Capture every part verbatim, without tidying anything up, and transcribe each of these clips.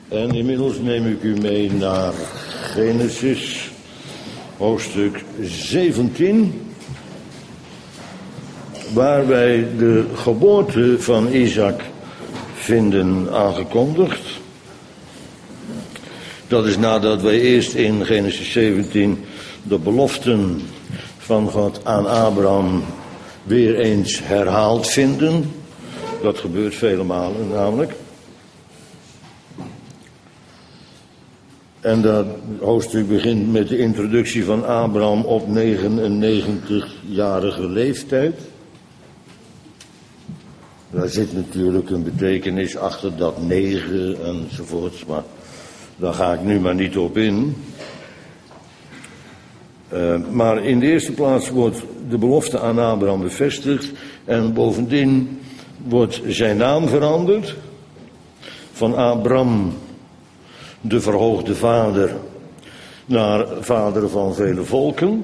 En inmiddels neem ik u mee naar Genesis, hoofdstuk zeventien, waar wij de geboorte van Isaac vinden aangekondigd. Dat is nadat wij eerst in Genesis zeventien de beloften van God aan Abraham weer eens herhaald vinden. Dat gebeurt vele malen namelijk. En dat hoofdstuk begint met de introductie van Abraham op negenennegentigjarige leeftijd. Daar zit natuurlijk een betekenis achter dat negen enzovoorts, maar daar ga ik nu maar niet op in. Uh, maar in de eerste plaats wordt de belofte aan Abraham bevestigd en bovendien wordt zijn naam veranderd van Abram, de verhoogde vader, naar vader van vele volken.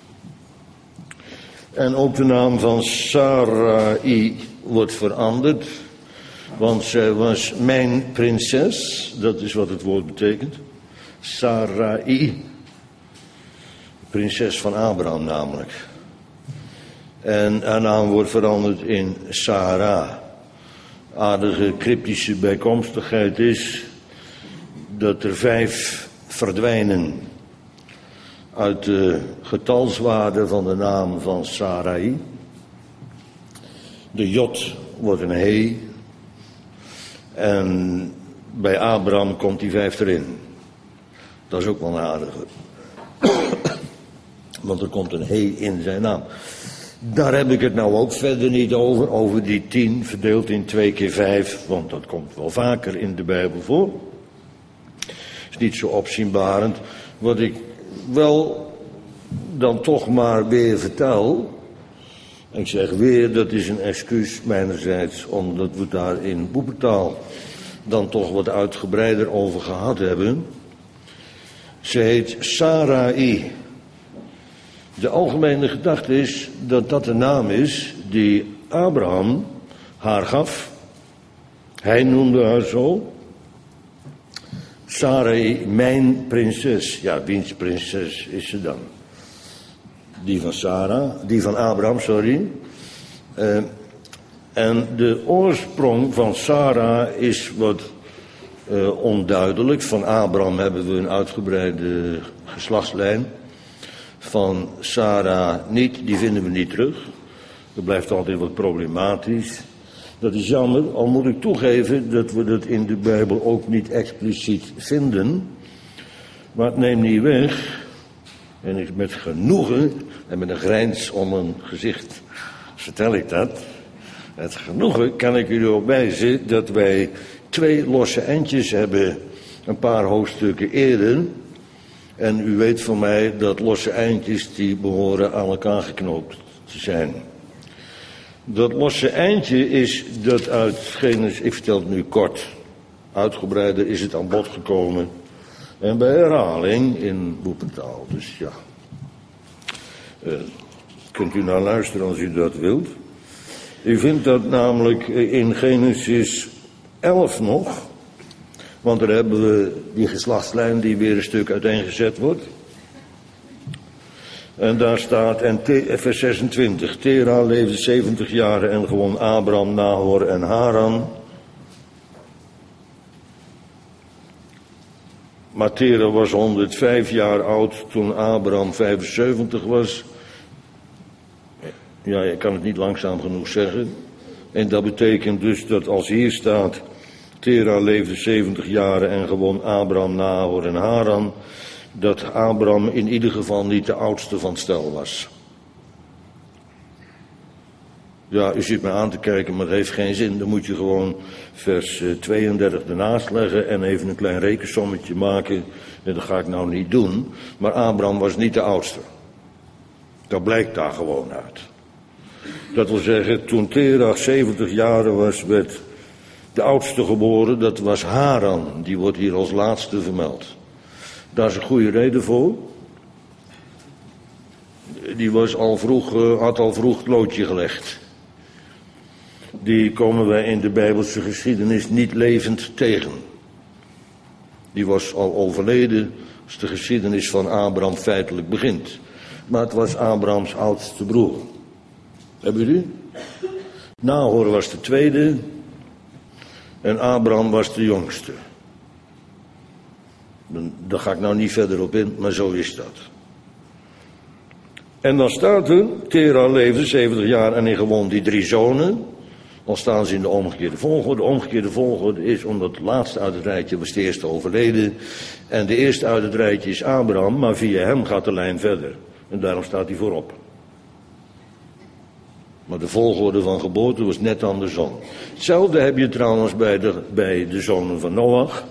En ook de naam van Sarai wordt veranderd, want zij was mijn prinses, dat is wat het woord betekent. Sarai, prinses van Abraham namelijk. En haar naam wordt veranderd in Sarah. Aardige cryptische bijkomstigheid is dat er vijf verdwijnen uit de getalswaarde van de naam van Sarai. De Jod wordt een he. En bij Abraham komt die vijf erin. Dat is ook wel een aardige. Want er komt een he in zijn naam. Daar heb ik het nou ook verder niet over. Over die tien verdeeld in twee keer vijf. Want dat komt wel vaker in de Bijbel voor. Is niet zo opzienbarend. Wat ik wel dan toch maar weer vertel. Ik zeg weer, dat is een excuus mijnerzijds. Omdat we daar in Boepentaal dan toch wat uitgebreider over gehad hebben. Ze heet Sarai. De algemene gedachte is dat dat de naam is die Abraham haar gaf. Hij noemde haar zo. Sarai, mijn prinses. Ja, wiens prinses is ze dan? Die van Sarah, die van Abraham, sorry. Uh, en de oorsprong van Sarah is wat uh, onduidelijk. Van Abraham hebben we een uitgebreide geslachtslijn. Van Sarah niet, die vinden we niet terug. Dat blijft altijd wat problematisch. Dat is jammer, al moet ik toegeven dat we dat in de Bijbel ook niet expliciet vinden. Maar het neemt niet weg. En ik met genoegen en met een grijns om een gezicht vertel ik dat. Met genoegen kan ik u erop wijzen dat wij twee losse eindjes hebben een paar hoofdstukken eerder. En u weet van mij dat losse eindjes die behoren aan elkaar geknoopt te zijn. Dat losse eindje is dat uit Genesis, ik vertel het nu kort, uitgebreider is het aan bod gekomen. En bij herhaling in Boepentaal, dus ja. Uh, kunt u naar luisteren als u dat wilt. U vindt dat namelijk in Genesis elf nog. Want daar hebben we die geslachtslijn die weer een stuk uiteengezet wordt. En daar staat, en te, vers zesentwintig. Tera leefde zeventig jaren en gewoon Abraham, Nahor en Haran. Maar Tera was honderdvijf jaar oud toen Abraham vijfenzeventig was. Ja, ik kan het niet langzaam genoeg zeggen. En dat betekent dus dat als hier staat, Tera leefde zeventig jaren en gewoon Abraham, Nahor en Haran, dat Abraham in ieder geval niet de oudste van het stel was. Ja, u zit me aan te kijken, maar het heeft geen zin. Dan moet je gewoon vers tweeëndertig ernaast leggen en even een klein rekensommetje maken. En dat ga ik nou niet doen. Maar Abraham was niet de oudste. Dat blijkt daar gewoon uit. Dat wil zeggen, toen Terach zeventig jaren was, werd de oudste geboren. Dat was Haran. Die wordt hier als laatste vermeld. Daar is een goede reden voor. Die was al vroeg, had al vroeg het loodje gelegd. Die komen wij in de Bijbelse geschiedenis niet levend tegen. Die was al overleden als de geschiedenis van Abraham feitelijk begint. Maar het was Abrahams oudste broer. Hebben jullie? Nahor was de tweede en Abraham was de jongste. Daar ga ik nou niet verder op in, maar zo is dat. En dan staat er, Terah leefde zeventig jaar en hij gewoon die drie zonen. Dan staan ze in de omgekeerde volgorde. De omgekeerde volgorde is omdat het laatste uit het rijtje was de eerste overleden. En de eerste uit het rijtje is Abraham, maar via hem gaat de lijn verder. En daarom staat hij voorop. Maar de volgorde van geboorte was net andersom. Hetzelfde heb je trouwens bij de, bij de zonen van Noach.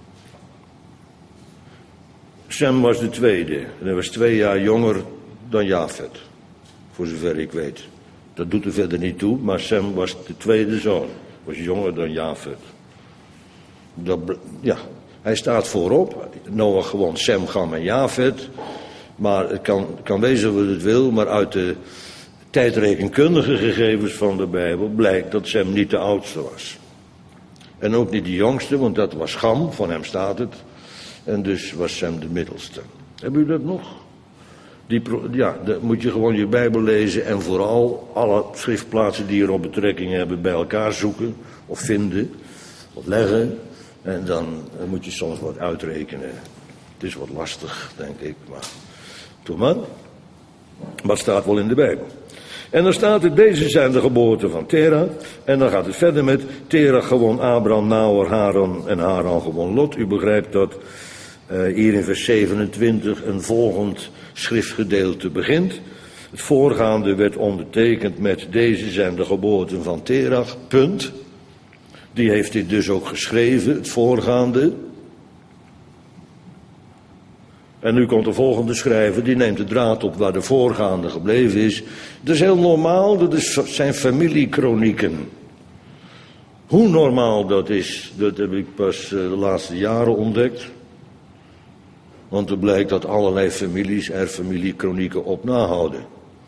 Sem was de tweede. En hij was twee jaar jonger dan Jafet. Voor zover ik weet. Dat doet er verder niet toe, maar Sem was de tweede zoon. Was jonger dan Jafet. Dat, ja, hij staat voorop. Noach gewoon Sem, Gam en Jafet. Maar het kan, kan wezen wat het wil, maar uit de tijdrekenkundige gegevens van de Bijbel blijkt dat Sem niet de oudste was. En ook niet de jongste, want dat was Gam, van hem staat het. En dus was Sem de middelste. Hebben u dat nog? Die, ja, dan moet je gewoon je Bijbel lezen en vooral alle schriftplaatsen die erop betrekking hebben bij elkaar zoeken of vinden of leggen. En dan moet je soms wat uitrekenen. Het is wat lastig, denk ik, maar doe maar. Maar het staat wel in de Bijbel. En dan staat er, deze zijn de geboorten van Terah. En dan gaat het verder met Terah gewoon Abraham, Nahor, Haran en Haran gewoon Lot. U begrijpt dat uh, hier in vers zevenentwintig een volgend schriftgedeelte begint. Het voorgaande werd ondertekend met deze zijn de geboorten van Terah, punt. Die heeft dit dus ook geschreven, het voorgaande. En nu komt de volgende schrijver, die neemt de draad op waar de voorgaande gebleven is. Dat is heel normaal, dat is, zijn familiekronieken. Hoe normaal dat is, dat heb ik pas de laatste jaren ontdekt. Want er blijkt dat allerlei families er familiekronieken op nahouden.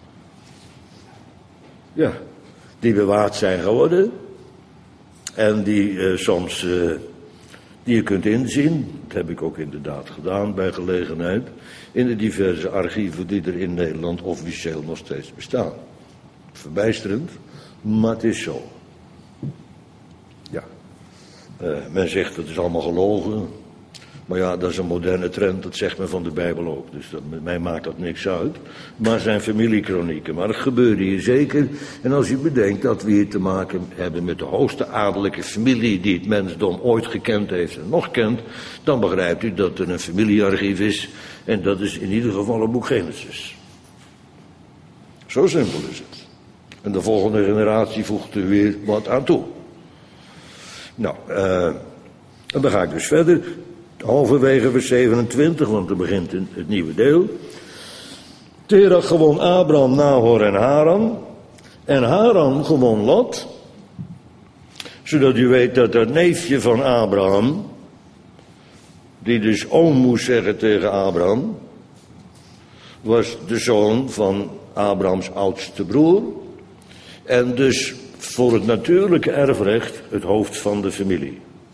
Ja, die bewaard zijn geworden. En die uh, soms, uh, die je kunt inzien, dat heb ik ook inderdaad gedaan bij gelegenheid, in de diverse archieven die er in Nederland officieel nog steeds bestaan. Verbijsterend, maar het is zo. Ja, uh, men zegt dat is allemaal gelogen. Maar ja, dat is een moderne trend, dat zegt men van de Bijbel ook. Dus dat, met mij maakt dat niks uit. Maar het zijn familiekronieken. Maar dat gebeurde hier zeker. En als u bedenkt dat we hier te maken hebben met de hoogste adellijke familie die het mensdom ooit gekend heeft en nog kent, dan begrijpt u dat er een familiearchief is. En dat is in ieder geval het boek Genesis. Zo simpel is het. En de volgende generatie voegt er weer wat aan toe. Nou, uh, en dan ga ik dus verder. Halverwege vers zevenentwintig, want er begint het nieuwe deel. Terah gewoon Abraham, Nahor en Haran. En Haran gewoon Lot. Zodat u weet dat dat neefje van Abraham, die dus oom moest zeggen tegen Abraham, was de zoon van Abrahams oudste broer. En dus voor het natuurlijke erfrecht het hoofd van de familie.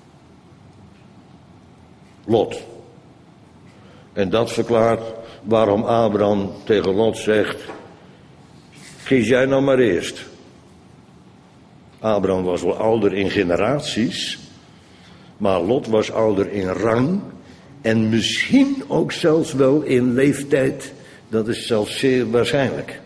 Lot. En dat verklaart waarom Abraham tegen Lot zegt, kies jij nou maar eerst. Abraham was wel ouder in generaties, maar Lot was ouder in rang en misschien ook zelfs wel in leeftijd, dat is zelfs zeer waarschijnlijk.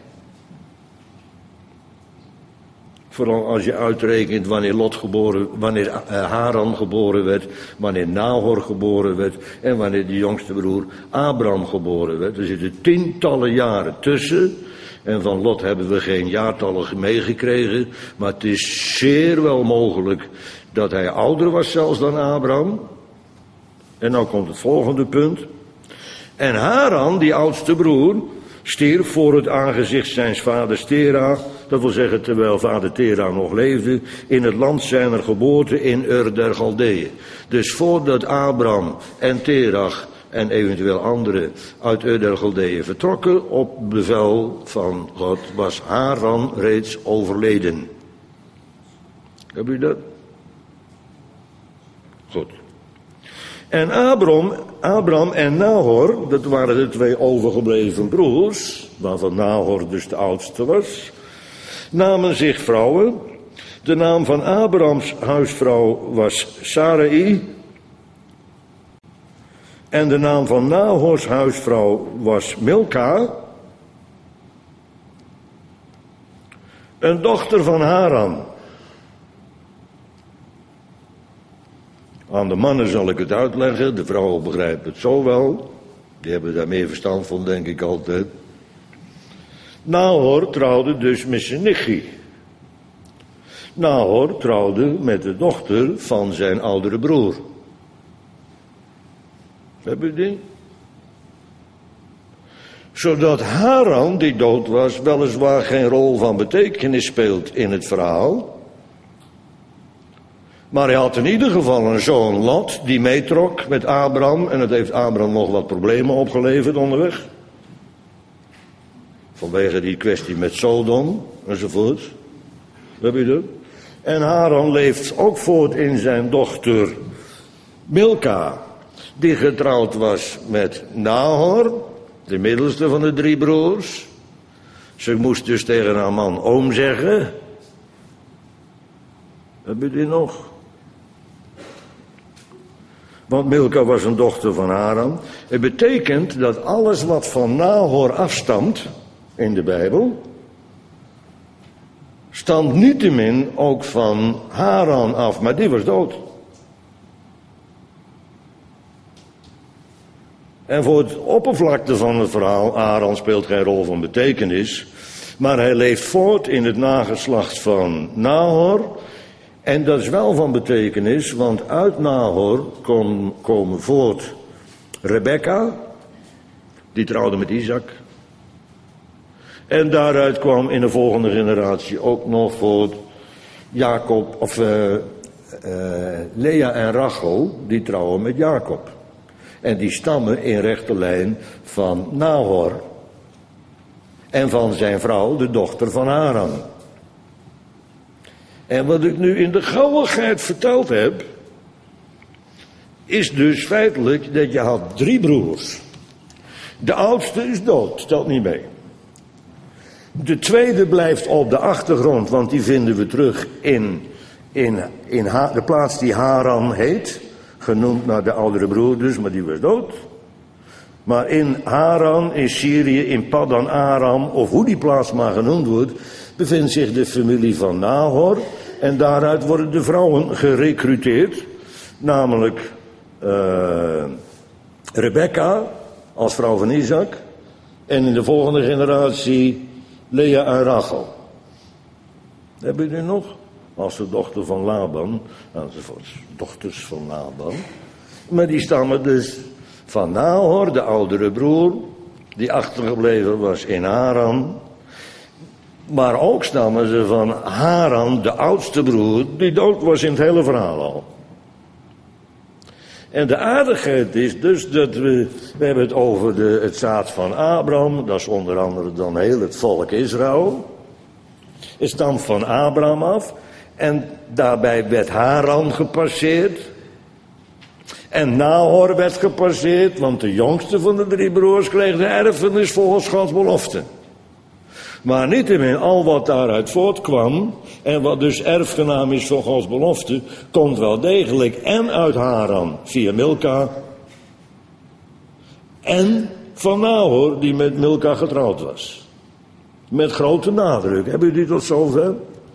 Vooral als je uitrekent wanneer Lot geboren, wanneer Haran geboren werd, wanneer Nahor geboren werd en wanneer de jongste broer Abraham geboren werd. Er zitten tientallen jaren tussen. En van Lot hebben we geen jaartallen meegekregen, maar het is zeer wel mogelijk dat hij ouder was zelfs dan Abraham. En nou komt het volgende punt. En Haran, die oudste broer, stierf voor het aangezicht zijns vaders Terah, dat wil zeggen terwijl vader Terah nog leefde, in het land zijner geboorte in Ur der Galdeeën. Dus voordat Abraham en Terah en eventueel anderen uit Ur der Galdeeën vertrokken, op bevel van God, was Haran reeds overleden. Heb u dat? Goed. En Abram, Abram en Nahor, dat waren de twee overgebleven broers, waarvan Nahor dus de oudste was, namen zich vrouwen. De naam van Abrams huisvrouw was Sarai. En de naam van Nahors huisvrouw was Milka, een dochter van Haran. Aan de mannen zal ik het uitleggen, de vrouwen begrijpen het zo wel. Die hebben daar meer verstand van, denk ik altijd. Nahor trouwde dus met zijn nichtje. Nahor trouwde met de dochter van zijn oudere broer. Heb je die? Zodat Haran, die dood was, weliswaar geen rol van betekenis speelt in het verhaal. Maar hij had in ieder geval een zoon Lot, die meetrok met Abram. En het heeft Abram nog wat problemen opgeleverd onderweg. Vanwege die kwestie met Sodom enzovoort. Heb je dat? En Haran leeft ook voort in zijn dochter Milka, die getrouwd was met Nahor, de middelste van de drie broers. Ze moest dus tegen haar man oom zeggen. Heb je die nog? Want Milka was een dochter van Haran. Het betekent dat alles wat van Nahor afstamt in de Bijbel, stamt niettemin ook van Haran af, maar die was dood. En voor het oppervlakte van het verhaal, Haran speelt geen rol van betekenis, maar hij leeft voort in het nageslacht van Nahor. En dat is wel van betekenis, want uit Nahor kom, komen voort Rebekka, die trouwde met Isaac. En daaruit kwam in de volgende generatie ook nog voort Jacob, of uh, uh, Lea en Rachel, die trouwen met Jacob. En die stammen in rechte lijn van Nahor. En van zijn vrouw, de dochter van Haran. En wat ik nu in de gauwigheid verteld heb, is dus feitelijk dat je had drie broers. De oudste is dood, stelt niet mee. De tweede blijft op de achtergrond, want die vinden we terug in, in, in ha- de plaats die Haran heet. Genoemd naar de oudere broer dus, maar die was dood. Maar in Haran, in Syrië, in Paddan Aram, of hoe die plaats maar genoemd wordt, bevindt zich de familie van Nahor. En daaruit worden de vrouwen gerekruteerd. Namelijk uh, Rebekka als vrouw van Isaac. En in de volgende generatie Lea en Rachel. Hebben jullie nog? Als de dochter van Laban, enzovoort. Dochters van Laban. Maar die stammen dus van Nahor, de oudere broer, die achtergebleven was in Haran. Maar ook stammen ze van Haran, de oudste broer, die dood was in het hele verhaal al. En de aardigheid is dus dat we, we hebben het over de, het zaad van Abraham, dat is onder andere dan heel het volk Israël. Het stamt van Abraham af en daarbij werd Haran gepasseerd. En Nahor werd gepasseerd, want de jongste van de drie broers kreeg de erfenis volgens Gods belofte. Maar niettemin, al wat daaruit voortkwam, en wat dus erfgenaam is van Gods belofte, komt wel degelijk en uit Haran via Milka, en van Nahor, die met Milka getrouwd was. Met grote nadruk. Hebben jullie tot zover?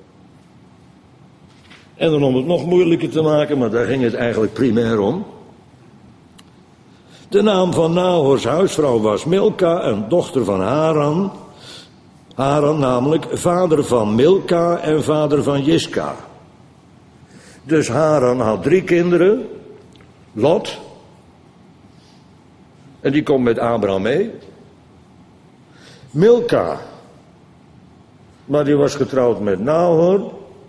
En dan om het nog moeilijker te maken, maar daar ging het eigenlijk primair om. De naam van Nahors huisvrouw was Milka, een dochter van Haran. Haran namelijk vader van Milka en vader van Jiska. Dus Haran had drie kinderen. Lot. En die komt met Abraham mee. Milka. Maar die was getrouwd met Nahor.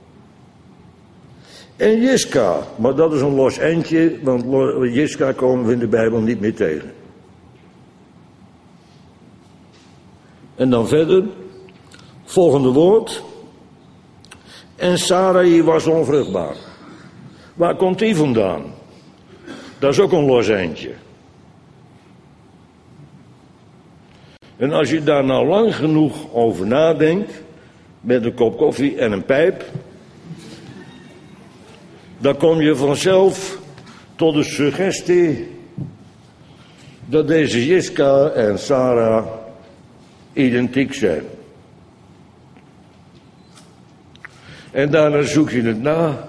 En Jiska. Maar dat is een los eindje, want Jiska komen we in de Bijbel niet meer tegen. En dan verder. Volgende woord. En Sarai was onvruchtbaar. Waar komt die vandaan? Dat is ook een los eindje. En als je daar nou lang genoeg over nadenkt, met een kop koffie en een pijp, dan kom je vanzelf tot de suggestie dat deze Jiska en Sarah identiek zijn. En daarna zoek je het na.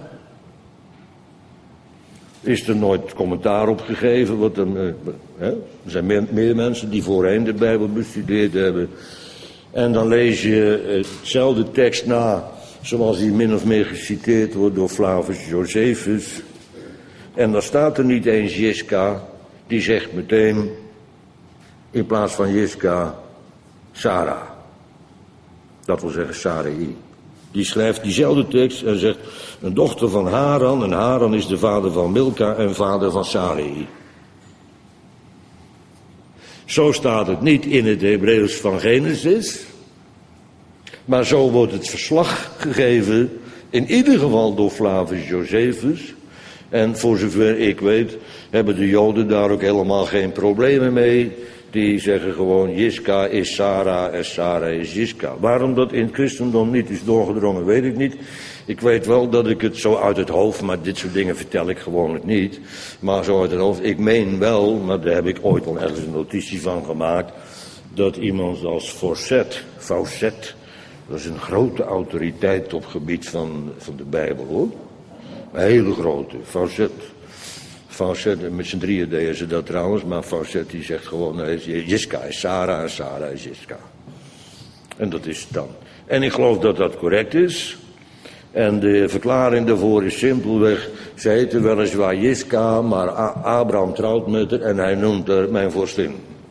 Is er nooit commentaar op gegeven? Wat er, hè? Er zijn meer, meer mensen die voorheen de Bijbel bestudeerd hebben. En dan lees je hetzelfde tekst na, zoals die min of meer geciteerd wordt door Flavius Josephus. En dan staat er niet eens Jiska, die zegt meteen, in plaats van Jiska, Sarah. Dat wil zeggen Sarai. Die schrijft diezelfde tekst en zegt, een dochter van Haran, en Haran is de vader van Milka en vader van Sarai. Zo staat het niet in het Hebreeuws van Genesis, maar zo wordt het verslag gegeven, in ieder geval door Flavius Josephus. En voor zover ik weet, hebben de Joden daar ook helemaal geen problemen mee. Die zeggen gewoon, Jiska is Sarah en Sarah is Jiska. Waarom dat in het christendom niet is doorgedrongen, weet ik niet. Ik weet wel dat ik het zo uit het hoofd, maar dit soort dingen vertel ik gewoon het niet. Maar zo uit het hoofd, ik meen wel, maar daar heb ik ooit al ergens een notitie van gemaakt, dat iemand als Fawcett, Fawcett, dat is een grote autoriteit op gebied van, van de Bijbel, hoor. Een hele grote, Fawcett. Fawcett, met z'n drieën deden ze dat trouwens, maar Fawcett die zegt gewoon, nee, Jiska is Sarah en Sarah is Jiska. En dat is het dan. En ik geloof dat dat correct is. En de verklaring daarvoor is simpelweg, ze heette weliswaar Jiska, maar Abraham trouwt met haar en hij noemt haar mijn vorstin.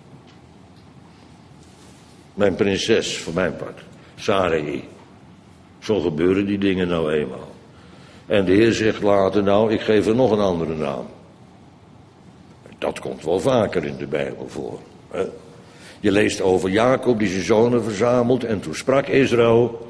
Mijn prinses, voor mijn part. Sarai. Zo gebeuren die dingen nou eenmaal. En de Heer zegt later, nou, ik geef er nog een andere naam. Dat komt wel vaker in de Bijbel voor. Hè? Je leest over Jacob die zijn zonen verzamelt en toen sprak Israël.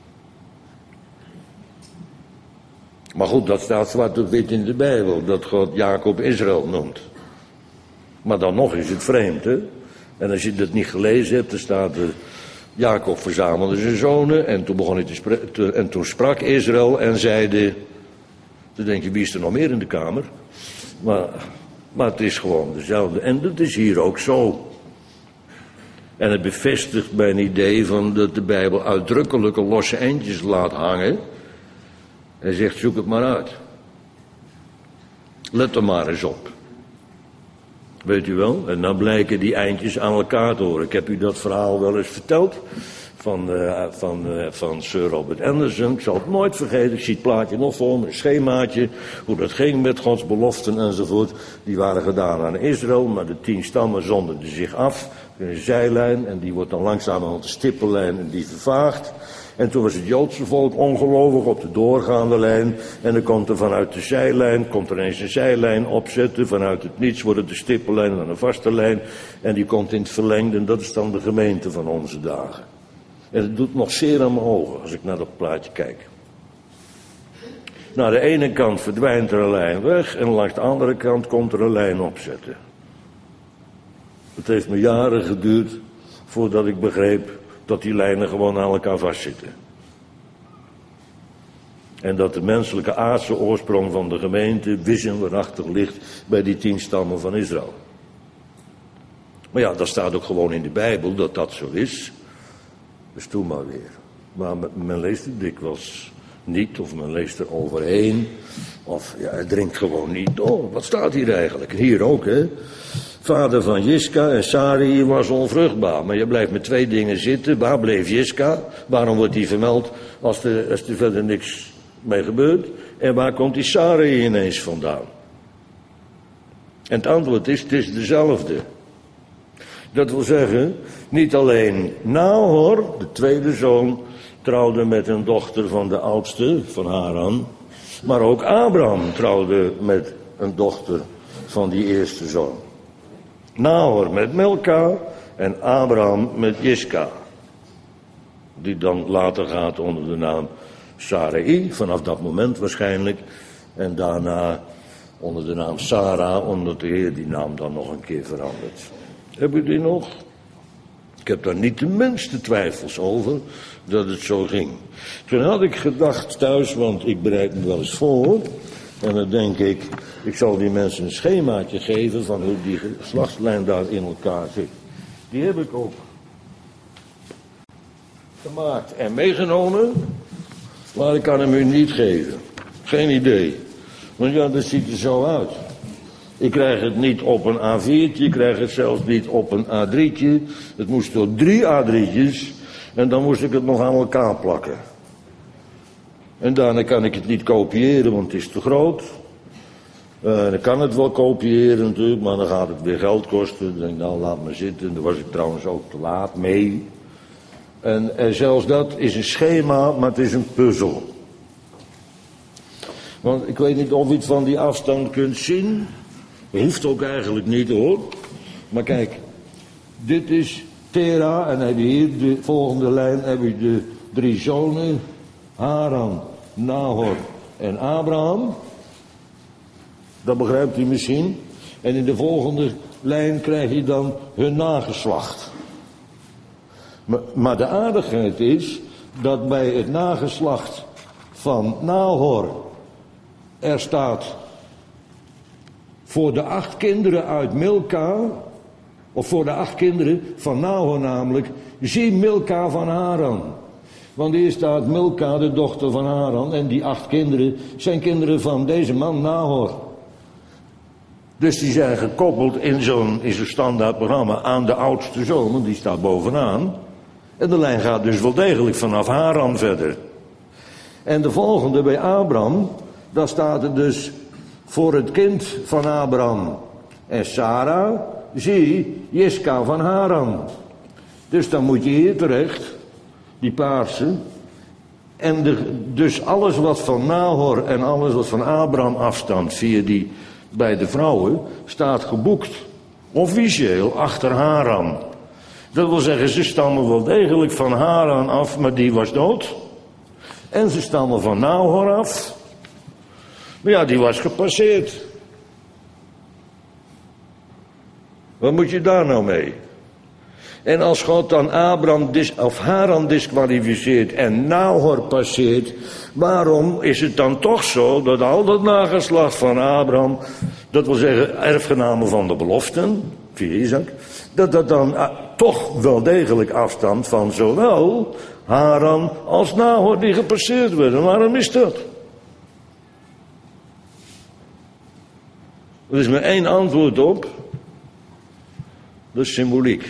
Maar goed, dat staat zwart op wit in de Bijbel, dat God Jacob Israël noemt. Maar dan nog is het vreemd, hè. En als je dat niet gelezen hebt, dan staat er, Jacob verzamelde zijn zonen en toen begon hij te spreken, en toen sprak Israël en zeide, dan denk je, wie is er nog meer in de kamer? Maar, maar het is gewoon dezelfde. En dat is hier ook zo. En het bevestigt mijn idee van dat de Bijbel uitdrukkelijke losse eindjes laat hangen. Hij zegt, zoek het maar uit. Let er maar eens op. Weet u wel? En dan blijken die eindjes aan elkaar te horen. Ik heb u dat verhaal wel eens verteld. Van, uh, van, uh, van Sir Robert Anderson. Ik zal het nooit vergeten. Ik zie het plaatje nog voor me. Een schemaatje. Hoe dat ging met Gods beloften enzovoort. Die waren gedaan aan Israël. Maar de tien stammen zonderden zich af. Een zijlijn. En die wordt dan langzamerhand de stippellijn. En die vervaagt. En toen was het Joodse volk ongelovig op de doorgaande lijn. En dan komt er vanuit de zijlijn, komt er eens een zijlijn opzetten. Vanuit het niets wordt het de stippellijn en dan een vaste lijn. En die komt in het verlengde en dat is dan de gemeente van onze dagen. En het doet nog zeer aan mijn ogen als ik naar dat plaatje kijk. Naar de ene kant verdwijnt er een lijn weg en langs de andere kant komt er een lijn opzetten. Het heeft me jaren geduurd voordat ik begreep dat die lijnen gewoon aan elkaar vastzitten. En dat de menselijke aardse oorsprong van de gemeente wis en waarachtig ligt bij die tien stammen van Israël. Maar ja, dat staat ook gewoon in de Bijbel dat dat zo is. Dus doe maar weer. Maar men leest het dikwijls niet, of men leest er overheen. Of ja, het dringt gewoon niet door. Wat staat hier eigenlijk? Hier ook, hè. Vader van Jiska en Sarai was onvruchtbaar. Maar je blijft met twee dingen zitten. Waar bleef Jiska? Waarom wordt die vermeld als er, als er verder niks mee gebeurt? En waar komt die Sarai ineens vandaan? En het antwoord is, het is dezelfde. Dat wil zeggen, niet alleen Nahor, de tweede zoon, trouwde met een dochter van de oudste, van Haran. Maar ook Abraham trouwde met een dochter van die eerste zoon. Nahor met Milka en Abraham met Jiska. Die dan later gaat onder de naam Sarai, vanaf dat moment waarschijnlijk. En daarna onder de naam Sarah, omdat de Heer die naam dan nog een keer verandert. Heb u die nog? Ik heb daar niet de minste twijfels over dat het zo ging. Toen had ik gedacht thuis, want ik bereid me wel eens voor. En dan denk ik, ik zal die mensen een schemaatje geven van hoe die geslachtslijn daar in elkaar zit. Die heb ik ook gemaakt en meegenomen, maar ik kan hem u niet geven. Geen idee. Want ja, dat ziet er zo uit. Ik krijg het niet op een A viertje, ik krijg het zelfs niet op een A drietje. Het moest door drie A drietjes en dan moest ik het nog aan elkaar plakken. En daarna kan ik het niet kopiëren, want het is te groot. Uh, dan kan het wel kopiëren natuurlijk, maar dan gaat het weer geld kosten. Dan denk ik, nou laat maar zitten. Daar was ik trouwens ook te laat mee. En, en zelfs dat is een schema, maar het is een puzzel. Want ik weet niet of u het van die afstand kunt zien. Dat hoeft ook eigenlijk niet hoor. Maar kijk, dit is Tera en heb je hier de volgende lijn heb je de drie zonen. Haran, Nahor en Abraham. Dat begrijpt u misschien. En in de volgende lijn krijg je dan hun nageslacht. Maar, maar de aardigheid is dat bij het nageslacht van Nahor er staat voor de acht kinderen uit Milka, of voor de acht kinderen van Nahor namelijk, zie Milka van Haran. Want hier staat Milka, de dochter van Haran, en die acht kinderen zijn kinderen van deze man Nahor. Dus die zijn gekoppeld in zo'n, in zo'n standaard programma aan de oudste zoon, want die staat bovenaan. En de lijn gaat dus wel degelijk vanaf Haran verder. En de volgende bij Abraham, daar staat er dus voor het kind van Abraham en Sarah, zie Jiska van Haran. Dus dan moet je hier terecht, die paarse. En de, dus alles wat van Nahor en alles wat van Abraham afstamt via die beide vrouwen, staat geboekt officieel achter Haran. Dat wil zeggen, ze stammen wel degelijk van Haran af, maar die was dood. En ze stammen van Nahor af. Maar ja, die was gepasseerd. Wat moet je daar nou mee? En als God dan Abraham dis, of Haran disqualificeert en Nahor passeert, waarom is het dan toch zo dat al dat nageslacht van Abraham, dat wil zeggen erfgenamen van de beloften, via Isaac, dat dat dan uh, toch wel degelijk afstamt van zowel Haran als Nahor die gepasseerd werden? Waarom is dat? Er is maar één antwoord op. Dat is symboliek.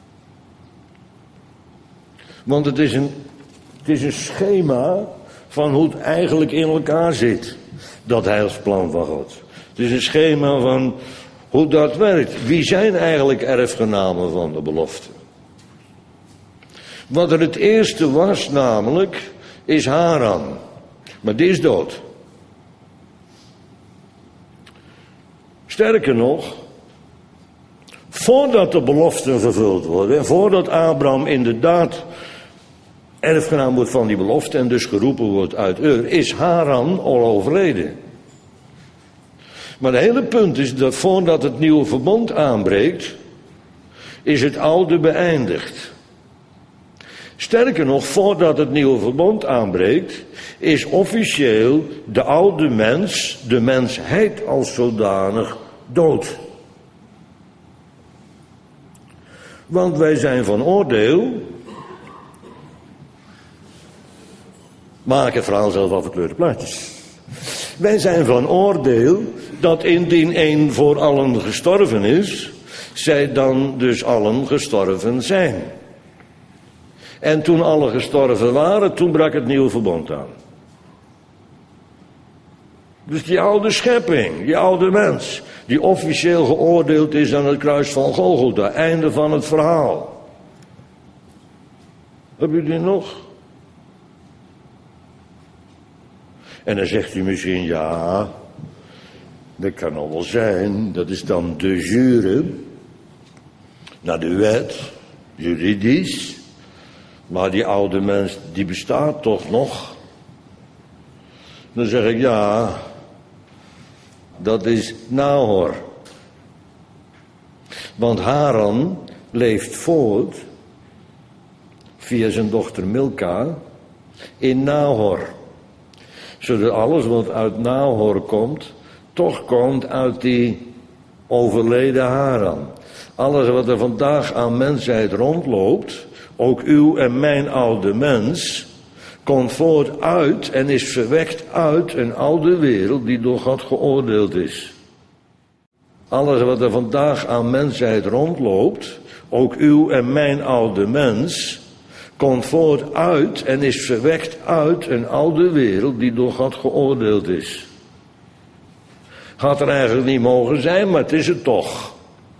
Want het is een, het is een schema van hoe het eigenlijk in elkaar zit. Dat heilsplan van God. Het is een schema van hoe dat werkt. Wie zijn eigenlijk erfgenamen van de belofte? Wat er het eerste was namelijk, is Haran. Maar die is dood. Sterker nog, voordat de beloften vervuld worden en voordat Abraham inderdaad erfgenaam wordt van die belofte en dus geroepen wordt uit Ur, is Haran al overleden. Maar het hele punt is dat voordat het nieuwe verbond aanbreekt, is het oude beëindigd. Sterker nog, voordat het nieuwe verbond aanbreekt, is officieel de oude mens, de mensheid als zodanig, dood. Want wij zijn van oordeel, maak het verhaal zelf al verkleurde plaatjes. Wij zijn van oordeel dat indien één voor allen gestorven is, zij dan dus allen gestorven zijn. En toen allen gestorven waren, toen brak het nieuwe verbond aan. Dus die oude schepping, die oude mens, die officieel geoordeeld is aan het kruis van Golgotha, einde van het verhaal. Heb je die nog? En dan zegt u misschien, ja, dat kan al wel zijn, dat is dan de jure, naar de wet, juridisch, maar die oude mens, die bestaat toch nog? Dan zeg ik, ja, dat is Nahor. Want Haran leeft voort via zijn dochter Milka in Nahor. Zodat alles wat uit Nahor komt, toch komt uit die overleden Haran. Alles wat er vandaag aan mensheid rondloopt, ook uw en mijn oude mens, komt voort uit en is verwekt uit een oude wereld die door God geoordeeld is. Alles wat er vandaag aan mensheid rondloopt, ook uw en mijn oude mens, komt voort uit en is verwekt uit een oude wereld die door God geoordeeld is. Had er eigenlijk niet mogen zijn, maar het is het toch.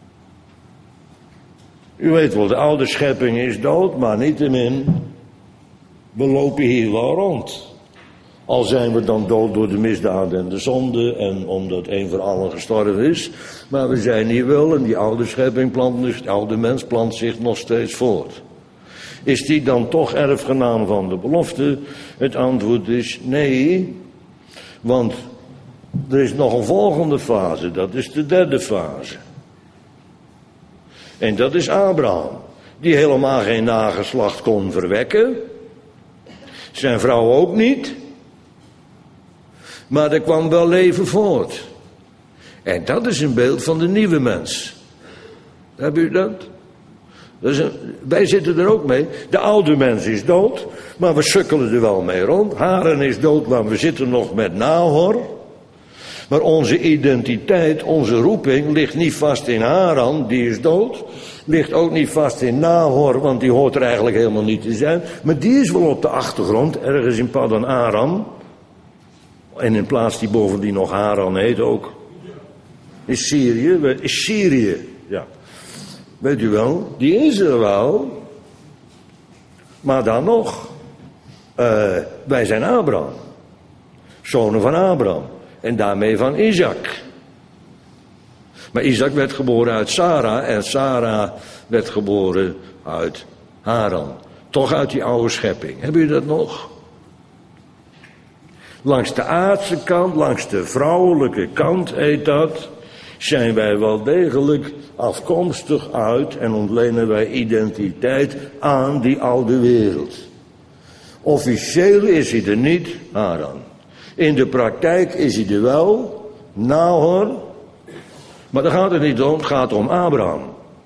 U weet wel, de oude schepping is dood, maar niettemin, we lopen hier wel rond. Al zijn we dan dood door de misdaad en de zonde en omdat één voor allen gestorven is. Maar we zijn hier wel en die oude schepping plant, dus de oude mens plant zich nog steeds voort. Is die dan toch erfgenaam van de belofte? Het antwoord is nee, want er is nog een volgende fase, dat is de derde fase. En dat is Abraham, die helemaal geen nageslacht kon verwekken. Zijn vrouw ook niet. Maar er kwam wel leven voort. En dat is een beeld van de nieuwe mens. Heb u dat? dat is een, wij zitten er ook mee. De oude mens is dood, maar we sukkelen er wel mee rond. Haran is dood, maar we zitten nog met Nahor. Maar onze identiteit, onze roeping ligt niet vast in Haran, die is dood. Ligt ook niet vast in Nahor, want die hoort er eigenlijk helemaal niet te zijn. Maar die is wel op de achtergrond, ergens in Paddan Aram. En in plaats die bovendien nog Haran heet ook. Is Syrië, is Syrië, ja. Weet u wel, die is er wel. Maar dan nog, uh, wij zijn Abraham. Zonen van Abraham. En daarmee van Isaac. Maar Isaac werd geboren uit Sarah en Sarah werd geboren uit Haran. Toch uit die oude schepping. Hebben jullie dat nog? Langs de aardse kant, langs de vrouwelijke kant heet dat, zijn wij wel degelijk afkomstig uit en ontlenen wij identiteit aan die oude wereld. Officieel is hij er niet, Haran. In de praktijk is hij er wel, Nahor. Maar daar gaat het niet om, het gaat om Abraham.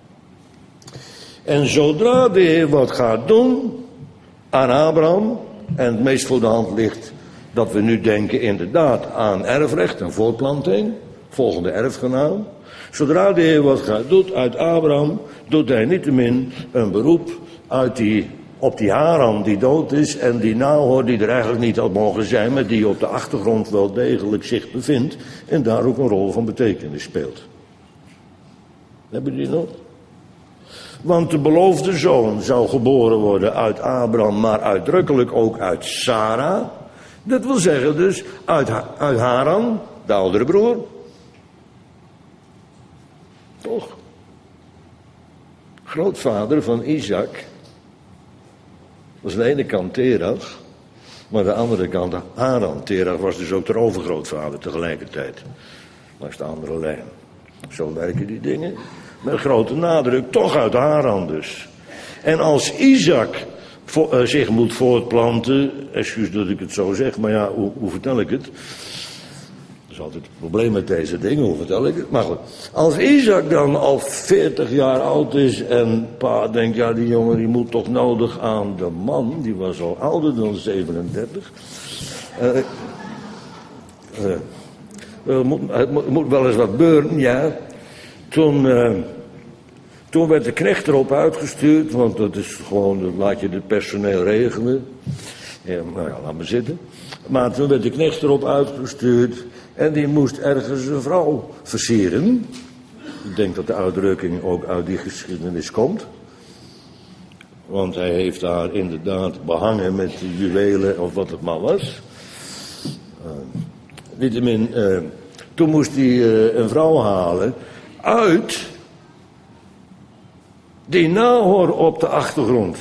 En zodra de Heer wat gaat doen aan Abraham, en het meest voor de hand ligt dat we nu denken inderdaad aan erfrecht en voortplanting, volgende erfgenaam. Zodra de Heer wat gaat doen uit Abraham, doet hij niettemin een beroep uit die, op die Haran die dood is en die Nahor die er eigenlijk niet had mogen zijn, maar die op de achtergrond wel degelijk zich bevindt en daar ook een rol van betekenis speelt. Hebben jullie nog? Want de beloofde zoon zou geboren worden uit Abraham, maar uitdrukkelijk ook uit Sarah. Dat wil zeggen dus uit, uit Haran, de oudere broer. Toch? Grootvader van Isaac. Dat is aan de ene kant Terach, maar aan de andere kant Haran. Terach was dus ook de overgrootvader tegelijkertijd. Langs de andere lijn. Zo werken die dingen. Met grote nadruk, toch uit Haran dus. En als Isaac vo- uh, zich moet voortplanten, excuus dat ik het zo zeg, maar ja, hoe, hoe vertel ik het? Dat is altijd het probleem met deze dingen, hoe vertel ik het? Maar goed, als Isaac dan al veertig jaar oud is en pa denkt, ja die jongen die moet toch nodig aan de man, die was al ouder dan zevenendertig. Uh, uh, uh, moet, het moet wel eens wat beuren, ja. Toen, uh, toen werd de knecht erop uitgestuurd, want dat is gewoon, dat laat je het personeel regelen. Ja, nou ja, laat maar zitten. Maar toen werd de knecht erop uitgestuurd en die moest ergens een vrouw versieren. Ik denk dat de uitdrukking ook uit die geschiedenis komt. Want hij heeft daar inderdaad behangen met juwelen of wat het maar was. Uh, niettemin, uh, toen moest hij uh, een vrouw halen uit die Nahor op de achtergrond.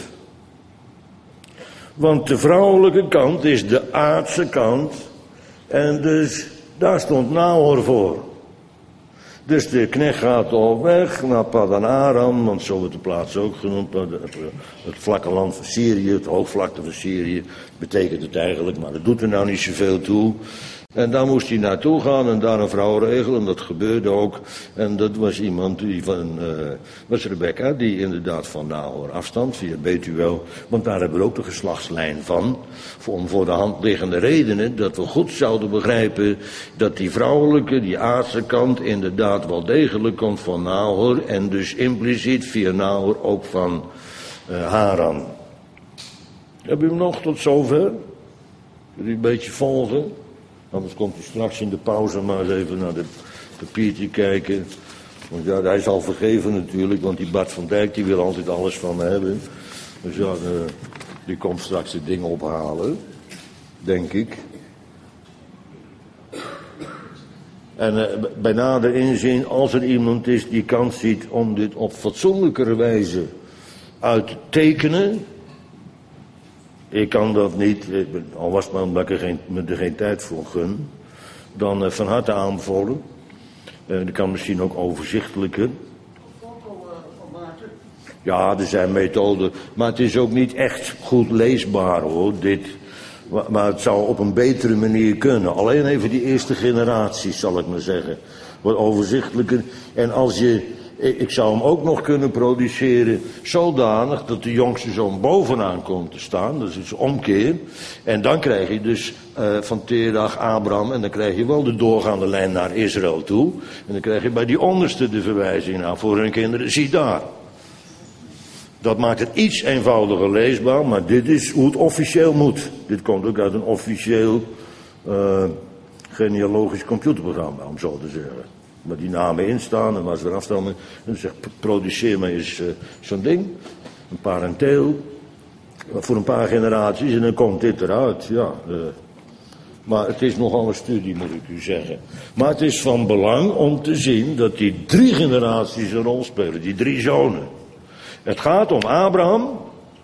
Want de vrouwelijke kant is de aardse kant en dus Daar stond Nahor voor. Dus de knecht gaat op weg naar Padan Aram, want zo wordt de plaats ook genoemd, het vlakke land van Syrië, het hoogvlakte van Syrië, betekent het eigenlijk, maar dat doet er nou niet zoveel toe. En daar moest hij naartoe gaan en daar een vrouw regelen, en dat gebeurde ook. En dat was iemand die van, uh, was Rebecca, die inderdaad van Nahor afstand, via Betuel, want daar hebben we ook de geslachtslijn van. Om voor de hand liggende redenen, dat we goed zouden begrijpen dat die vrouwelijke, die aardse kant, inderdaad wel degelijk komt van Nahor, en dus impliciet via Nahor ook van uh, Haran. Heb je hem nog tot zover? Wil je een beetje volgen? Anders komt hij straks in de pauze maar eens even naar de papiertje kijken. Want ja, hij is al vergeven natuurlijk, want die Bart van Dijk die wil altijd alles van me hebben. Dus ja, uh, die komt straks de dingen ophalen, denk ik. En uh, bij nader inzien, als er iemand is die kans ziet om dit op fatsoenlijkere wijze uit te tekenen. Ik kan dat niet, al was het maar omdat ik er geen, me er geen tijd voor gun. Dan uh, van harte aanbevolen. Uh, dat kan misschien ook overzichtelijker. Ja, er zijn methoden. Maar het is ook niet echt goed leesbaar hoor, dit. Maar, maar het zou op een betere manier kunnen. Alleen even die eerste generatie, zal ik maar zeggen. Wat overzichtelijker. En als je... Ik zou hem ook nog kunnen produceren zodanig dat de jongste zoon bovenaan komt te staan. Dat is omkeer. En dan krijg je dus uh, van Terach, Abraham, en dan krijg je wel de doorgaande lijn naar Israël toe. En dan krijg je bij die onderste de verwijzing naar voor hun kinderen. Zie daar. Dat maakt het iets eenvoudiger leesbaar, maar dit is hoe het officieel moet. Dit komt ook uit een officieel uh, genealogisch computerprogramma, om zo te zeggen. Waar die namen in staan en waar ze eraf staan. En dan zegt, produceer maar eens uh, zo'n ding. Een parenteel. Voor een paar generaties en dan komt dit eruit. Ja, uh, maar het is nogal een studie, moet ik u zeggen. Maar het is van belang om te zien dat die drie generaties een rol spelen. Die drie zonen. Het gaat om Abraham.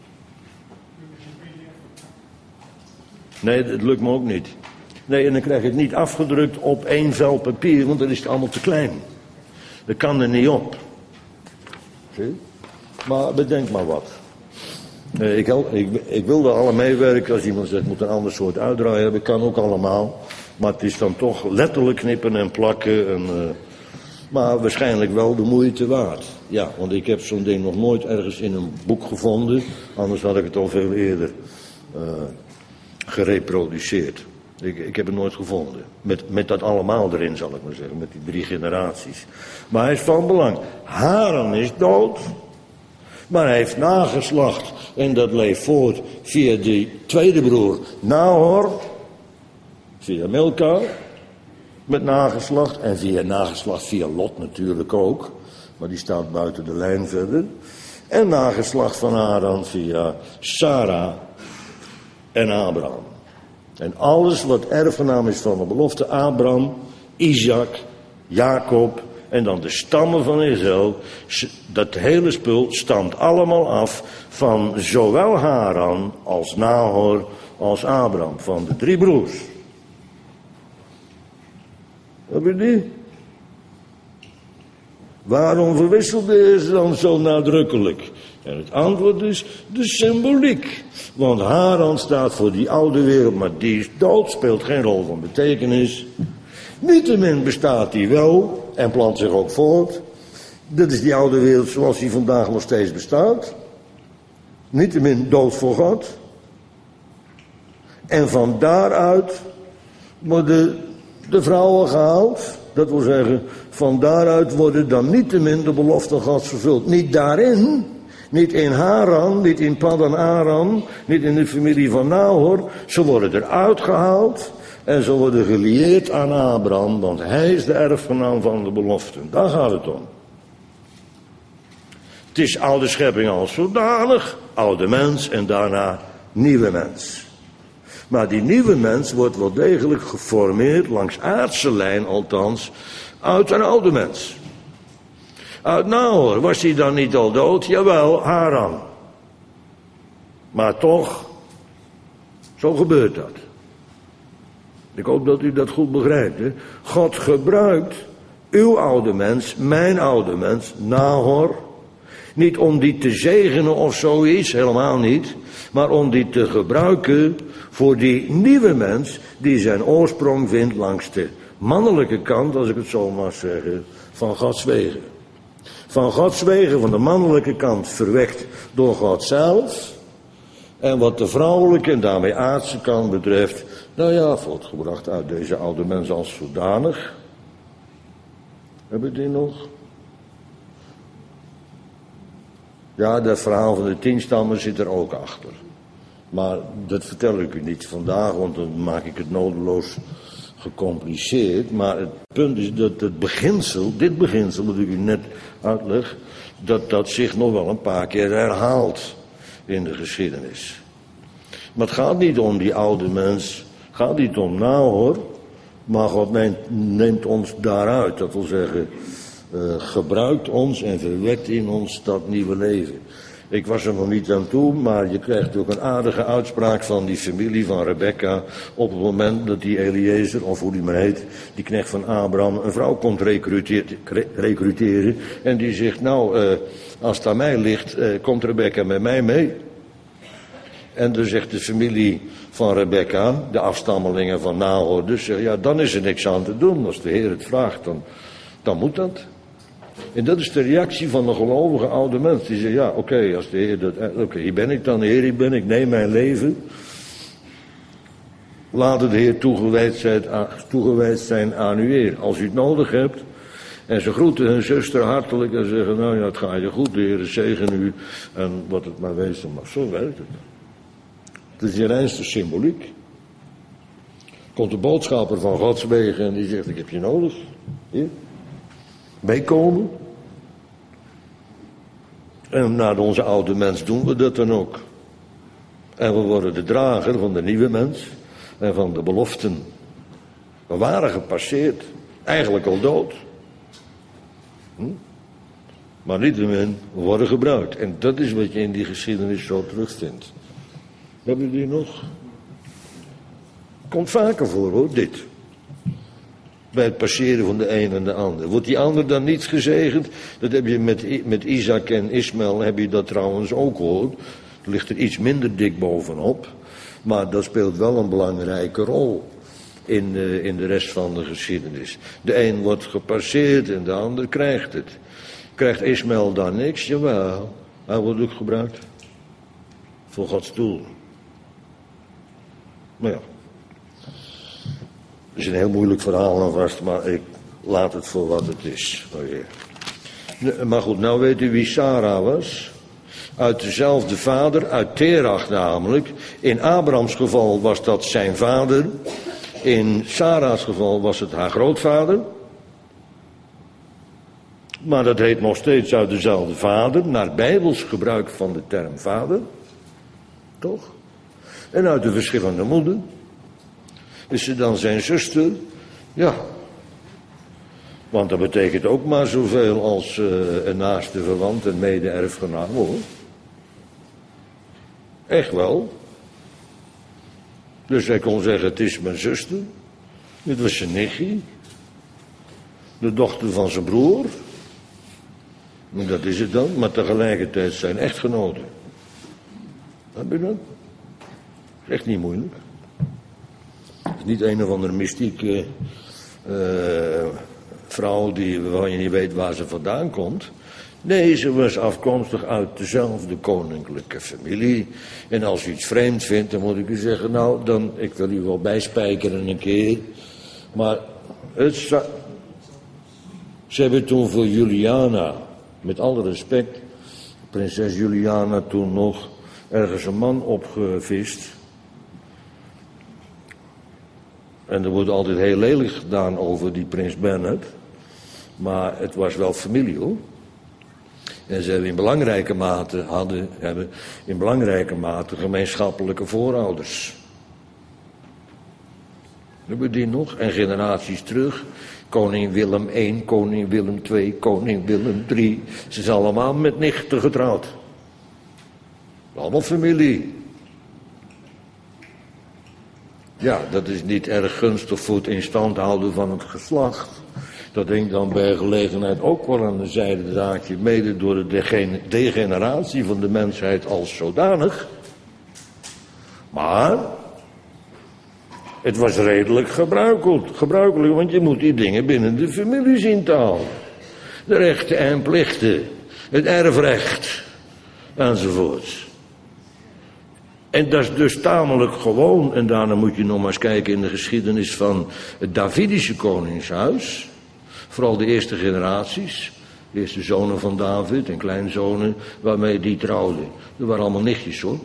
Nee, dat lukt me ook niet. Nee, en dan krijg je het niet afgedrukt op één vel papier, want dan is het allemaal te klein. Dat kan er niet op. Zie? Maar bedenk maar wat. Eh, ik, ik, ik wilde alle meewerken als iemand zegt, moet een ander soort uitdraaien hebben. Kan ook allemaal. Maar het is dan toch letterlijk knippen en plakken. En, uh, maar waarschijnlijk wel de moeite waard. Ja, want ik heb zo'n ding nog nooit ergens in een boek gevonden. Anders had ik het al veel eerder uh, gereproduceerd. Ik, ik heb het nooit gevonden. Met, met dat allemaal erin, zal ik maar zeggen. Met die drie generaties. Maar hij is van belang. Haran is dood. Maar hij heeft nageslacht. En dat leeft voort via de tweede broer Nahor. Via Milka. Met nageslacht. En via nageslacht via Lot natuurlijk ook. Maar die staat buiten de lijn verder. En nageslacht van Haran via Sarah en Abraham. En alles wat erfgenaam is van de belofte, Abraham, Isaac, Jacob en dan de stammen van Israël, dat hele spul stamt allemaal af van zowel Haran als Nahor als Abraham, van de drie broers. Heb je die? Waarom verwisselde ze dan zo nadrukkelijk? En het antwoord is de symboliek. Want Haran staat voor die oude wereld, maar die is dood, speelt geen rol van betekenis. Niettemin bestaat die wel en plant zich ook voort. Dat is die oude wereld zoals die vandaag nog steeds bestaat. Niettemin dood voor God. En van daaruit worden de vrouwen gehaald. Dat wil zeggen, van daaruit worden dan niettemin de beloften Gods vervuld. Niet daarin, niet in Haran, niet in Padan Aram, niet in de familie van Nahor. Ze worden eruit gehaald en ze worden gelieerd aan Abraham, want hij is de erfgenaam van de beloften. Daar gaat het om. Het is oude schepping als zodanig, oude mens en daarna nieuwe mens. Maar die nieuwe mens wordt wel degelijk geformeerd, langs aardse lijn althans, uit een oude mens. Uit Nahor, was hij dan niet al dood? Jawel, Haran. Maar toch, zo gebeurt dat. Ik hoop dat u dat goed begrijpt. Hè? God gebruikt uw oude mens, mijn oude mens, Nahor, niet om die te zegenen of zoiets, helemaal niet, maar om die te gebruiken voor die nieuwe mens die zijn oorsprong vindt langs de mannelijke kant, als ik het zo mag zeggen, van Gods wegen. Van Gods wegen, van de mannelijke kant, verwekt door God zelf. En wat de vrouwelijke en daarmee aardse kant betreft, nou ja, voortgebracht uit deze oude mens als zodanig. Hebben we die nog? Ja, dat verhaal van de tien stammen zit er ook achter. Maar dat vertel ik u niet vandaag, want dan maak ik het nodeloos gecompliceerd. Maar het punt is dat het beginsel, dit beginsel wat ik u net uitleg, dat dat zich nog wel een paar keer herhaalt in de geschiedenis. Maar het gaat niet om die oude mens, het gaat niet om Nahor, maar God neemt, neemt ons daaruit. Dat wil zeggen, uh, gebruikt ons en verwekt in ons dat nieuwe leven. Ik was er nog niet aan toe, maar je krijgt ook een aardige uitspraak van die familie van Rebecca op het moment dat die Eliezer, of hoe die maar heet, die knecht van Abraham, een vrouw komt recruteren. En die zegt, nou, uh, als het aan mij ligt, uh, komt Rebecca met mij mee. En dan zegt de familie van Rebecca, de afstammelingen van Nahor, dus zegt, ja, dan is er niks aan te doen. Als de Heer het vraagt, dan, dan moet dat. En dat is de reactie van een gelovige oude mens. Die zegt, ja, oké, okay, als de Heer dat, oké, okay, hier ben ik dan, Heer, hier ben ik, neem mijn leven. Laat de Heer toegewijd zijn, toegewijd zijn aan u eer, als u het nodig hebt. En ze groeten hun zuster hartelijk en zeggen, nou ja, het gaat je goed, de Heer zegen u. En wat het maar wezen mag, zo werkt het. Het is de reinste symboliek. Komt de boodschapper van Gods wegen en die zegt, ik heb je nodig. Hier. Meekomen. En naar onze oude mens doen we dat dan ook. En we worden de drager van de nieuwe mens en van de beloften. We waren gepasseerd, eigenlijk al dood. Hm? Maar niettemin, we worden gebruikt. En dat is wat je in die geschiedenis zo terugvindt. Hebben jullie nog? Komt vaker voor hoor, dit. Bij het passeren van de een en de ander. Wordt die ander dan niet gezegend? Dat heb je met, met Isaac en Ismaël, heb je dat trouwens ook gehoord. Er ligt er iets minder dik bovenop. Maar dat speelt wel een belangrijke rol in de, in de rest van de geschiedenis. De een wordt gepasseerd en de ander krijgt het. Krijgt Ismaël dan niks? Jawel, hij wordt ook gebruikt. Voor Gods doel. Maar ja. Het is een heel moeilijk verhaal alvast, maar ik laat het voor wat het is. Oh maar goed, nou weet u wie Sarah was. Uit dezelfde vader, uit Terach namelijk. In Abrahams geval was dat zijn vader. In Sarah's geval was het haar grootvader. Maar dat heet nog steeds uit dezelfde vader, naar bijbels gebruik van de term vader. Toch? En uit de verschillende moeder. Is ze dan zijn zuster? Ja. Want dat betekent ook maar zoveel als uh, een naaste verwant en mede-erfgenaam hoor. Echt wel. Dus hij kon zeggen, het is mijn zuster. Dit was zijn nichtje. De dochter van zijn broer. En dat is het dan, maar tegelijkertijd zijn echtgenoten. Heb je dat? Dat is echt niet moeilijk. Het is niet een of andere mystieke uh, vrouw die, waarvan je niet weet waar ze vandaan komt. Nee, ze was afkomstig uit dezelfde koninklijke familie. En als u iets vreemd vindt, dan moet ik u zeggen, nou, dan, ik wil u wel bijspijkeren een keer. Maar het, ze hebben toen voor Juliana, met alle respect, prinses Juliana toen nog ergens een man opgevist. En er wordt altijd heel lelijk gedaan over die prins Bernhard. Maar het was wel familie hoor. En ze hebben in belangrijke mate, hadden, hebben in belangrijke mate gemeenschappelijke voorouders. Hebben we die nog? En generaties terug. Koning Willem één, koning Willem twee, koning Willem drie. Ze zijn allemaal met nichten getrouwd. Allemaal familie. Ja, dat is niet erg gunstig voor het in stand houden van het geslacht. Dat denk ik dan bij gelegenheid ook wel aan een zijdezaakje, mede door de degeneratie van de mensheid als zodanig. Maar het was redelijk gebruikelijk, want je moet die dingen binnen de familie zien te houden. De rechten en plichten, het erfrecht, enzovoort. En dat is dus tamelijk gewoon, en daarna moet je nog maar eens kijken in de geschiedenis van het Davidische koningshuis. Vooral de eerste generaties, de eerste zonen van David en kleinzonen waarmee die trouwden. Dat waren allemaal nichtjes hoor.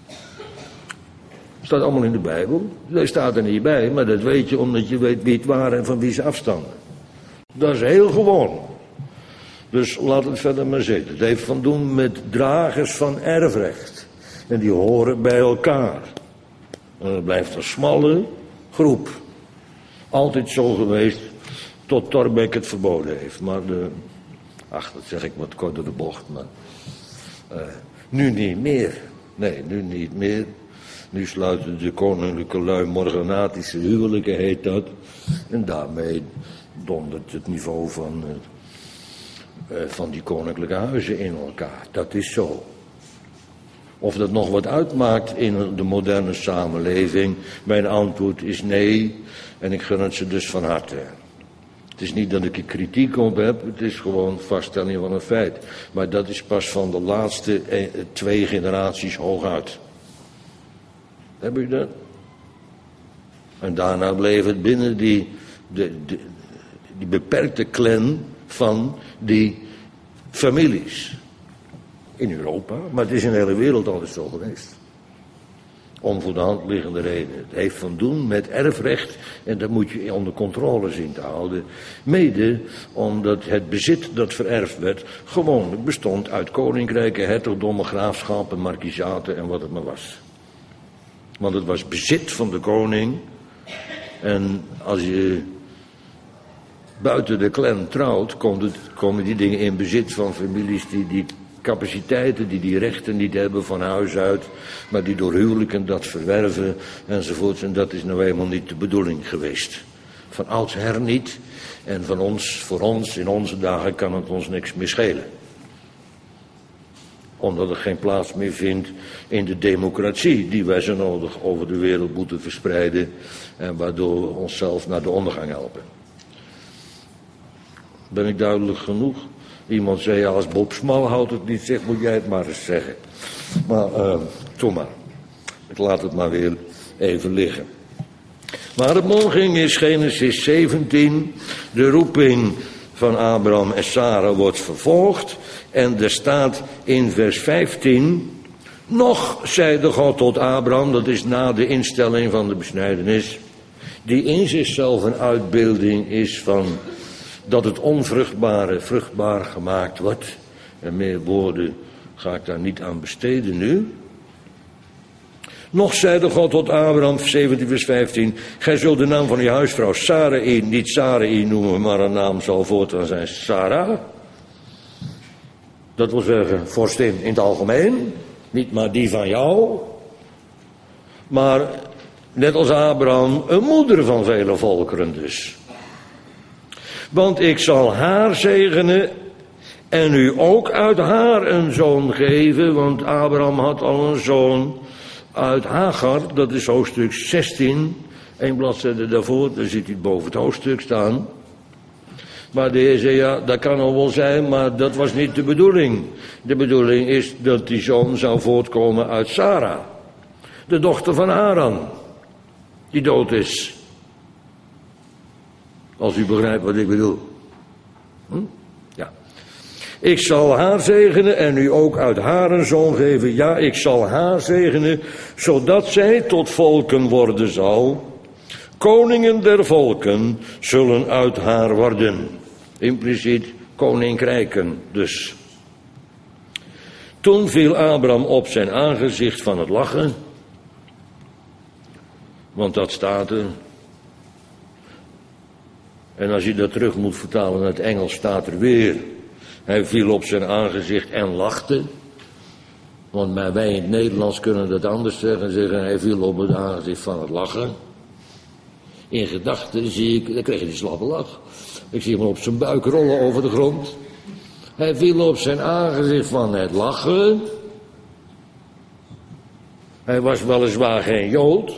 Staat allemaal in de Bijbel. Dat staat er niet bij, maar dat weet je omdat je weet wie het waren en van wie ze afstammen. Dat is heel gewoon. Dus laat het verder maar zitten. Het heeft van doen met dragers van erfrecht. En die horen bij elkaar. En dat blijft een smalle groep. Altijd zo geweest tot Thorbecke het verboden heeft. Maar de, ach, dat zeg ik wat kort door de bocht. Maar uh, nu niet meer. Nee, nu niet meer. Nu sluiten de koninklijke lui morganatische huwelijken, heet dat. En daarmee dondert het niveau van, uh, uh, van die koninklijke huizen in elkaar. Dat is zo. Of dat nog wat uitmaakt in de moderne samenleving? Mijn antwoord is nee. En ik gun het ze dus van harte. Het is niet dat ik er kritiek op heb. Het is gewoon vaststelling van een feit. Maar dat is pas van de laatste eh, twee generaties hooguit. Heb je dat? En daarna bleef het binnen die, de, de, die beperkte clan van die families. In Europa, maar het is in de hele wereld altijd zo geweest. Om voor de hand liggende reden. Het heeft van doen met erfrecht en dat moet je onder controle zien te houden. Mede omdat het bezit dat vererfd werd gewoonlijk bestond uit koninkrijken, hertogdommen, graafschappen, markiezaten en wat het maar was. Want het was bezit van de koning. En als je buiten de clan trouwt, komen die dingen in bezit van families die die capaciteiten, die die rechten niet hebben van huis uit, maar die door huwelijken dat verwerven enzovoort. En dat is nou eenmaal niet de bedoeling geweest. Van oudsher niet. En van ons, voor ons, in onze dagen kan het ons niks meer schelen. Omdat er geen plaats meer vindt in de democratie die wij zo nodig over de wereld moeten verspreiden en waardoor we onszelf naar de ondergang helpen. Ben ik duidelijk genoeg? Iemand zei, ja, als Bob Smalhout het niet zegt, moet jij het maar eens zeggen. Maar, uh, toch maar. Ik laat het maar weer even liggen. Maar het morgen is Genesis zeventien. De roeping van Abraham en Sarah wordt vervolgd. En er staat in vers vijftien. Nog zeide God tot Abraham, dat is na de instelling van de besnijdenis, die in zichzelf een uitbeelding is van dat het onvruchtbare vruchtbaar gemaakt wordt. En meer woorden ga ik daar niet aan besteden nu. Nog zeide God tot Abraham, zeventien vers vijftien, gij zult de naam van je huisvrouw Sarai niet Sarai noemen, maar haar naam zal voortaan zijn Sarah. Dat wil zeggen, vorstin in het algemeen, niet maar die van jou, maar net als Abraham een moeder van vele volkeren dus. Want ik zal haar zegenen en u ook uit haar een zoon geven, want Abraham had al een zoon uit Hagar, dat is hoofdstuk zestien, één bladzijde daarvoor, daar ziet u het boven het hoofdstuk staan. Maar de Heer zei, ja, dat kan al wel zijn, maar dat was niet de bedoeling. De bedoeling is dat die zoon zou voortkomen uit Sarah, de dochter van Haran, die dood is. Als u begrijpt wat ik bedoel. Hm? Ja. Ik zal haar zegenen en u ook uit haar een zoon geven. Ja, ik zal haar zegenen, zodat zij tot volken worden zal. Koningen der volken zullen uit haar worden. Impliciet koninkrijken dus. Toen viel Abraham op zijn aangezicht van het lachen. Want dat staat er. En als je dat terug moet vertalen naar het Engels, staat er weer. Hij viel op zijn aangezicht en lachte. Want wij in het Nederlands kunnen dat anders zeggen. Zeggen hij viel op het aangezicht van het lachen. In gedachten zie ik, dan kreeg hij die slappe lach. Ik zie hem op zijn buik rollen over de grond. Hij viel op zijn aangezicht van het lachen. Hij was weliswaar geen Jood.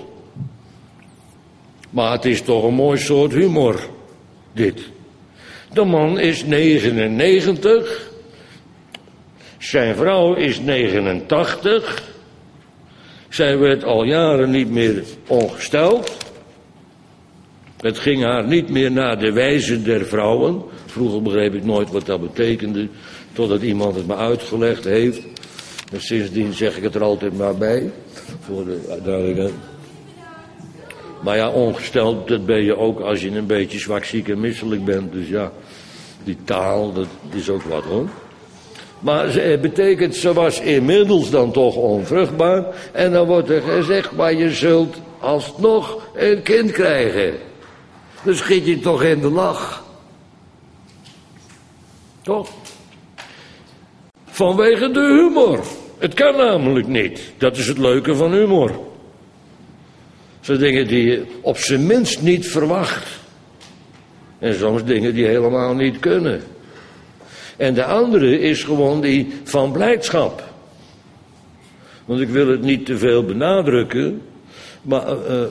Maar het is toch een mooi soort humor, dit. De man is negenennegentig. Zijn vrouw is negenentachtig. Zij werd al jaren niet meer ongesteld. Het ging haar niet meer naar de wijze der vrouwen. Vroeger begreep ik nooit wat dat betekende, totdat iemand het me uitgelegd heeft. En sindsdien zeg ik het er altijd maar bij, voor de duidelijkheid. Maar ja, ongesteld, dat ben je ook als je een beetje zwakziek en misselijk bent. Dus ja, die taal, dat is ook wat hoor. Maar het betekent, ze was inmiddels dan toch onvruchtbaar. En dan wordt er gezegd, maar je zult alsnog een kind krijgen. Dan schiet je toch in de lach. Toch? Vanwege de humor. Het kan namelijk niet. Dat is het leuke van humor. Zo dingen die je op zijn minst niet verwacht. En soms dingen die helemaal niet kunnen. En de andere is gewoon die van blijdschap. Want ik wil het niet te veel benadrukken. Maar, uh,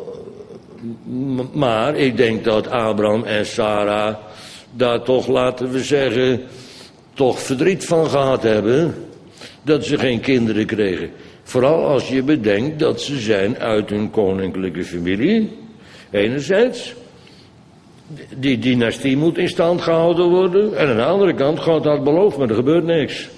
maar ik denk dat Abraham en Sarah daar toch, laten we zeggen, toch verdriet van gehad hebben. Dat ze geen kinderen kregen. Vooral als je bedenkt dat ze zijn uit een koninklijke familie. Enerzijds. Die dynastie moet in stand gehouden worden. En aan de andere kant, God had beloofd, maar er gebeurt niks.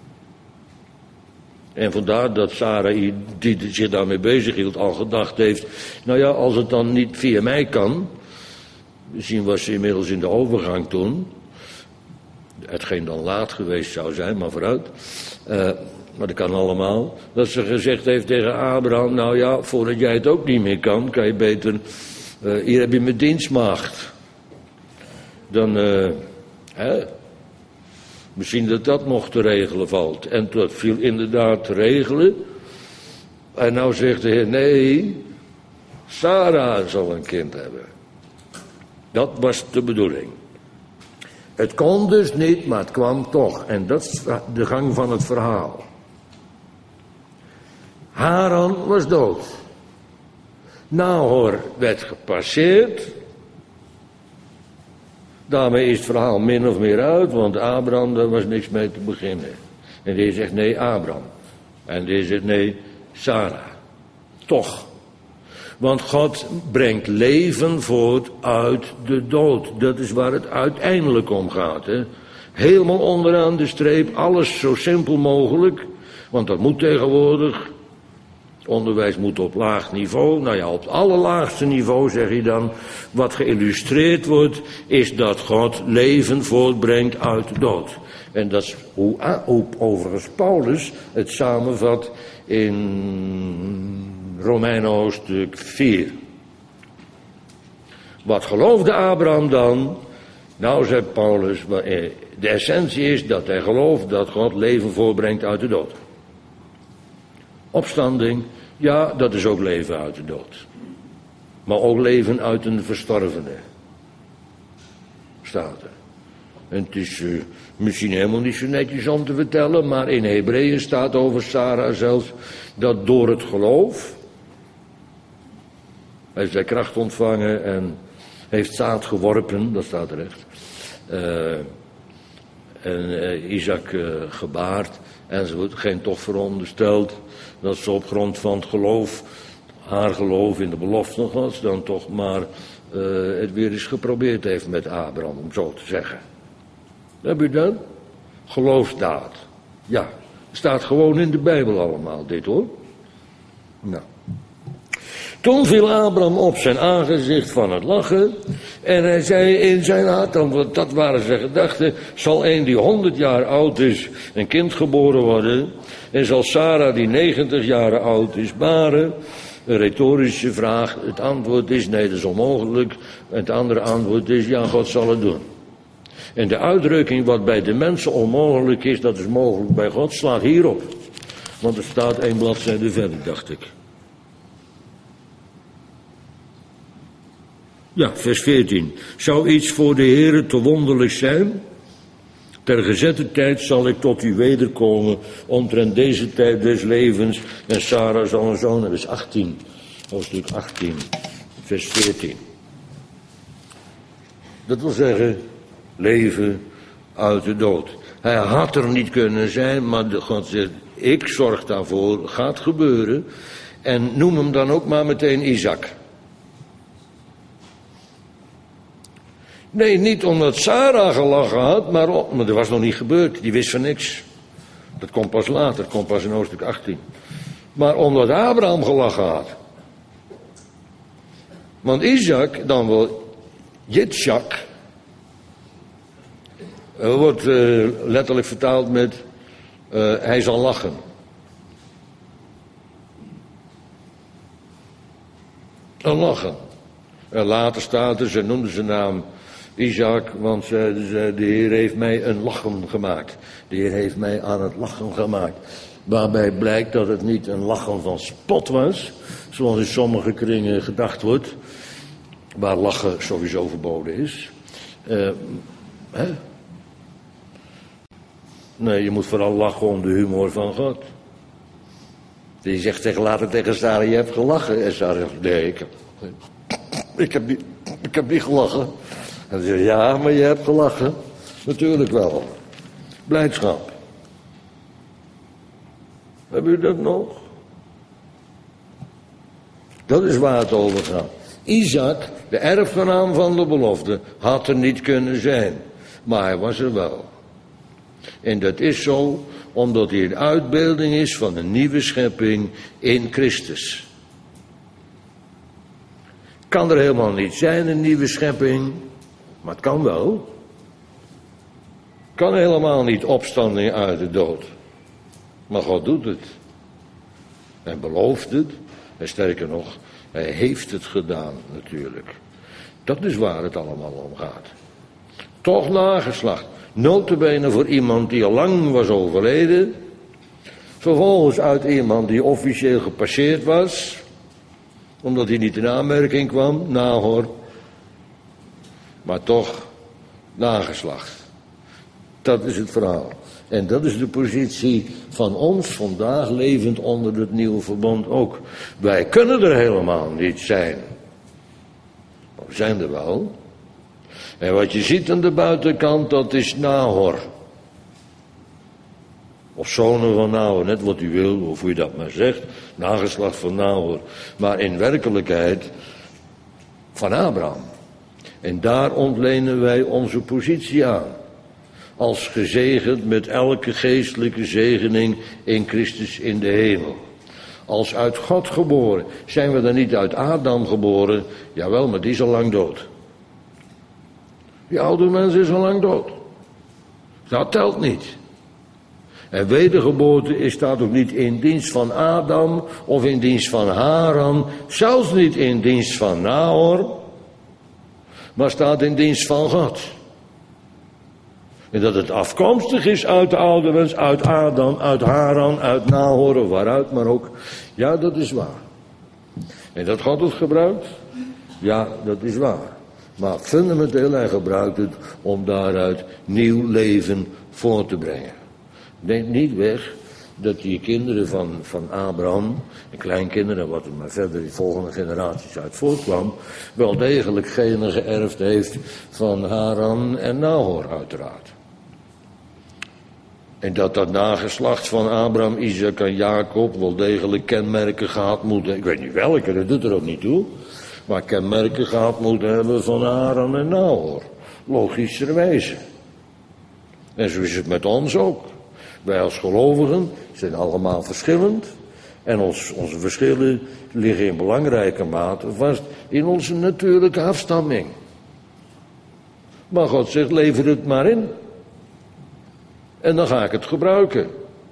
En vandaar dat Sarah, die zich daarmee bezig hield, al gedacht heeft, nou ja, als het dan niet via mij kan. Misschien was ze inmiddels in de overgang toen. Hetgeen dan laat geweest zou zijn, maar vooruit. Uh, maar dat kan allemaal. Dat ze gezegd heeft tegen Abraham, nou ja, voordat jij het ook niet meer kan, kan je beter, uh, hier heb je mijn dienstmaagd. Dan, uh, hè, misschien dat dat nog te regelen valt. En dat viel inderdaad te regelen. En nou zegt de Heer, nee, Sarah zal een kind hebben. Dat was de bedoeling. Het kon dus niet, maar het kwam toch. En dat is de gang van het verhaal. Haran was dood. Nahor werd gepasseerd. Daarmee is het verhaal min of meer uit, want Abraham, daar was niks mee te beginnen. En die zegt nee, Abraham. En die zegt nee, Sarah. Toch. Want God brengt leven voort uit de dood. Dat is waar het uiteindelijk om gaat. Hè? Helemaal onderaan de streep, alles zo simpel mogelijk. Want dat moet tegenwoordig. Onderwijs moet op laag niveau. Nou ja, op het allerlaagste niveau zeg je dan. Wat geïllustreerd wordt, is dat God leven voortbrengt uit de dood. En dat is hoe, hoe overigens Paulus het samenvat in Romeinen hoofdstuk vier. Wat geloofde Abraham dan? Nou, zegt Paulus, de essentie is dat hij gelooft dat God leven voortbrengt uit de dood. Opstanding, ja, dat is ook leven uit de dood. Maar ook leven uit een verstorvene. Staat er. En het is uh, misschien helemaal niet zo netjes om te vertellen, maar in Hebreeën staat over Sarah zelfs dat door het geloof heeft zij kracht ontvangen en heeft zaad geworpen, dat staat er echt. Uh, en uh, Isaac uh, gebaard en ze wordt geen toch verondersteld dat ze op grond van het geloof, haar geloof in de belofte Gods, dan toch maar uh, het weer eens geprobeerd heeft met Abraham, om zo te zeggen. Heb je dat? Geloofsdaad. Ja, staat gewoon in de Bijbel allemaal, dit hoor. Nou. Toen viel Abraham op zijn aangezicht van het lachen. En hij zei in zijn hart, want dat waren zijn gedachten, zal een die honderd jaar oud is een kind geboren worden. En zal Sarah die negentig jaar oud is baren. Een retorische vraag. Het antwoord is nee, dat is onmogelijk. Het andere antwoord is ja, God zal het doen. En de uitdrukking wat bij de mensen onmogelijk is, dat is mogelijk bij God, slaat hierop. Want er staat één bladzijde verder, dacht ik. Ja, vers veertien. Zou iets voor de Heere te wonderlijk zijn? Ter gezette tijd zal ik tot u wederkomen, omtrent deze tijd des levens, en Sarah zal een zoon hebben. Dat is achttien, hoofdstuk achttien, vers veertien. Dat wil zeggen, leven uit de dood. Hij had er niet kunnen zijn, maar de God zegt, ik zorg daarvoor, gaat gebeuren. En noem hem dan ook maar meteen Isaac. Nee, niet omdat Sarah gelachen had, maar, op, maar dat was nog niet gebeurd. Die wist van niks. Dat komt pas later, dat komt pas in hoofdstuk achttien. Maar omdat Abraham gelachen had. Want Isaac, dan wel Yitzhak, wordt uh, letterlijk vertaald met uh, hij zal lachen. Een lachen. En later staat er, ze noemden zijn naam Isaac, want ze, ze, de Heer heeft mij een lachen gemaakt. De Heer heeft mij aan het lachen gemaakt. Waarbij blijkt dat het niet een lachen van spot was, zoals in sommige kringen gedacht wordt, waar lachen sowieso verboden is. Uh, hè? Nee, je moet vooral lachen om de humor van God. Die zegt tegen, later tegen Sarah, je hebt gelachen. En Sarah zegt, nee, ik heb, ik heb, niet, ik heb niet gelachen. En hij zegt, ja, maar je hebt gelachen. Natuurlijk wel. Blijdschap. Hebben jullie dat nog? Dat is waar het over gaat. Isaac, de erfgenaam van de belofte, had er niet kunnen zijn. Maar hij was er wel. En dat is zo omdat hij een uitbeelding is van een nieuwe schepping in Christus. Kan er helemaal niet zijn, een nieuwe schepping, maar het kan wel. Kan helemaal niet opstanding uit de dood. Maar God doet het. Hij belooft het. En sterker nog, hij heeft het gedaan natuurlijk. Dat is waar het allemaal om gaat. Toch nageslacht. Nota bene voor iemand die al lang was overleden. Vervolgens uit iemand die officieel gepasseerd was. Omdat hij niet in aanmerking kwam. Nahor. Maar toch nageslacht. Dat is het verhaal. En dat is de positie van ons vandaag levend onder het nieuwe verbond ook. Wij kunnen er helemaal niet zijn. Maar we zijn er wel. En wat je ziet aan de buitenkant, dat is Nahor. Of zonen van Nahor, net wat u wil, of hoe je dat maar zegt. Nageslacht van Nahor. Maar in werkelijkheid van Abraham. En daar ontlenen wij onze positie aan. Als gezegend met elke geestelijke zegening in Christus in de hemel. Als uit God geboren. Zijn we dan niet uit Adam geboren? Jawel, maar die is al lang dood. Die oude mens is al lang dood. Dat telt niet. En wedergeboorte is staat ook niet in dienst van Adam of in dienst van Haran. Zelfs niet in dienst van Nahor. Maar staat in dienst van God. En dat het afkomstig is uit de oude mens, uit Adam, uit Haran, uit Nahor, waaruit maar ook. Ja, dat is waar. En dat God het gebruikt? Ja, dat is waar. Maar fundamenteel, hij gebruikt het om daaruit nieuw leven voor te brengen. Neem niet weg dat die kinderen van, van Abraham, de kleinkinderen, wat er maar verder de volgende generaties uit voortkwam, wel degelijk genen geërfd heeft van Haran en Nahor uiteraard. En dat dat nageslacht van Abraham, Isaac en Jacob wel degelijk kenmerken gehad moeten. Ik weet niet welke, dat doet er ook niet toe. Maar kenmerken gehad moeten hebben van Haran en Nahor. Logischerwijze. En zo is het met ons ook. Wij als gelovigen zijn allemaal verschillend. En ons, onze verschillen liggen in belangrijke mate vast in onze natuurlijke afstamming. Maar God zegt, lever het maar in. En dan ga ik het gebruiken.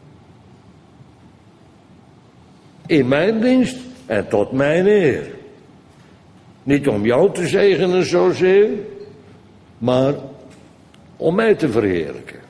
In mijn dienst en tot mijn eer. Niet om jou te zegenen zozeer, maar om mij te verheerlijken.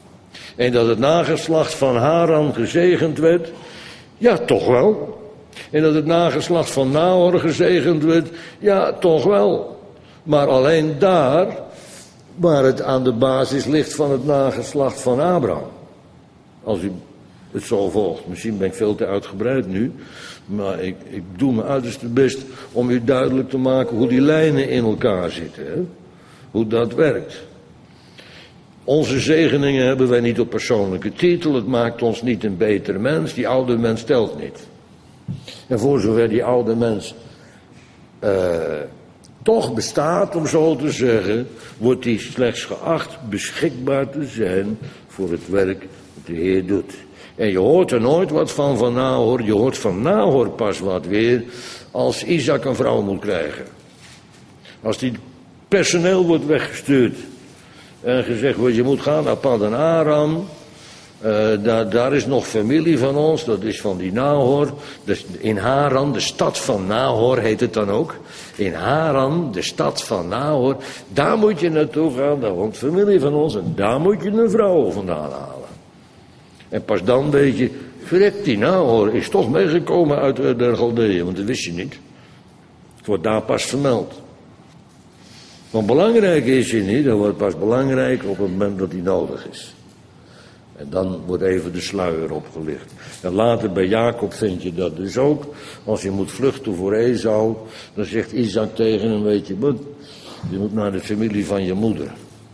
En dat het nageslacht van Haran gezegend werd, ja toch wel. En dat het nageslacht van Nahor gezegend werd, ja, toch wel. Maar alleen daar waar het aan de basis ligt van het nageslacht van Abraham. Als u het zo volgt. Misschien ben ik veel te uitgebreid nu. Maar ik, ik doe mijn uiterste best om u duidelijk te maken hoe die lijnen in elkaar zitten. Hè? Hoe dat werkt. Onze zegeningen hebben wij niet op persoonlijke titel. Het maakt ons niet een betere mens. Die oude mens telt niet. En voor zover die oude mens uh, toch bestaat, om zo te zeggen, wordt die slechts geacht beschikbaar te zijn voor het werk dat de Heer doet. En je hoort er nooit wat van van Nahor. Je hoort van Nahor pas wat weer als Isaac een vrouw moet krijgen. Als die personeel wordt weggestuurd en gezegd wordt, je moet gaan naar Paddan Aram. Uh, daar, daar is nog familie van ons, dat is van die Nahor. Dus in Haran, de stad van Nahor heet het dan ook. In Haran, de stad van Nahor, daar moet je naartoe gaan, daar woont familie van ons en daar moet je een vrouw vandaan halen. En pas dan weet je, verrek die Nahor is toch meegekomen uit de Galdeeën, want dat wist je niet. Het wordt daar pas vermeld. Want belangrijk is je niet, dat wordt pas belangrijk op het moment dat die nodig is. En dan wordt even de sluier opgelicht. En later bij Jacob vind je dat dus ook. Als je moet vluchten voor Esau, dan zegt Isaac tegen hem, weet je wat, je moet naar de familie van je moeder.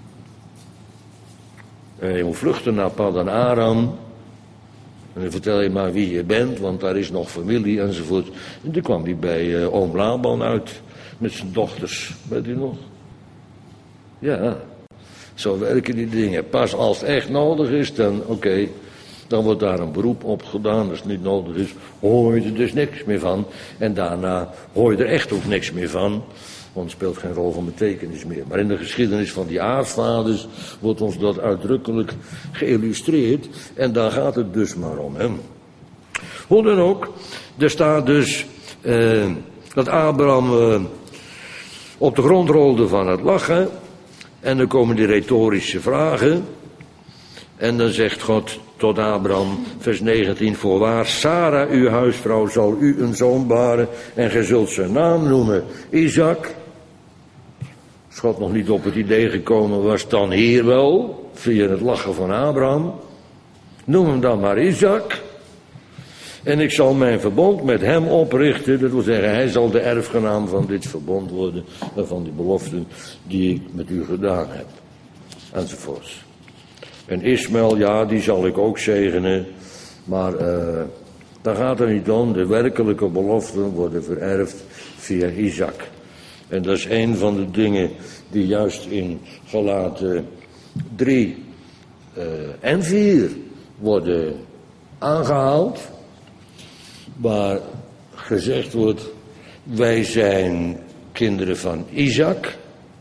En je moet vluchten naar Paddan Aram. En dan vertel je maar wie je bent, want daar is nog familie enzovoort. En toen kwam hij bij uh, oom Laban uit, met zijn dochters. Weet u nog? Ja, zo werken die dingen. Pas als het echt nodig is, dan oké, okay, dan wordt daar een beroep op gedaan. Als het niet nodig is, hoor je er dus niks meer van. En daarna hoor je er echt ook niks meer van. Want het speelt geen rol van betekenis meer. Maar in de geschiedenis van die aartsvaders wordt ons dat uitdrukkelijk geïllustreerd. En daar gaat het dus maar om. Hè. Hoe dan ook, er staat dus eh, dat Abraham eh, op de grond rolde van het lachen. En dan komen die retorische vragen. En dan zegt God tot Abraham, vers negentien, voorwaar, Sarah, uw huisvrouw, zal u een zoon baren en gij zult zijn naam noemen Isaac. Als God nog niet op het idee gekomen was, dan hier wel, via het lachen van Abraham. Noem hem dan maar Isaac. En ik zal mijn verbond met hem oprichten. Dat wil zeggen, hij zal de erfgenaam van dit verbond worden. En van die beloften die ik met u gedaan heb. Enzovoorts. En Ismaël, ja, die zal ik ook zegenen. Maar uh, daar gaat het niet om. De werkelijke beloften worden vererfd via Isaac. En dat is een van de dingen die juist in Galaten drie uh, en vier worden aangehaald. Waar gezegd wordt, wij zijn kinderen van Isaac.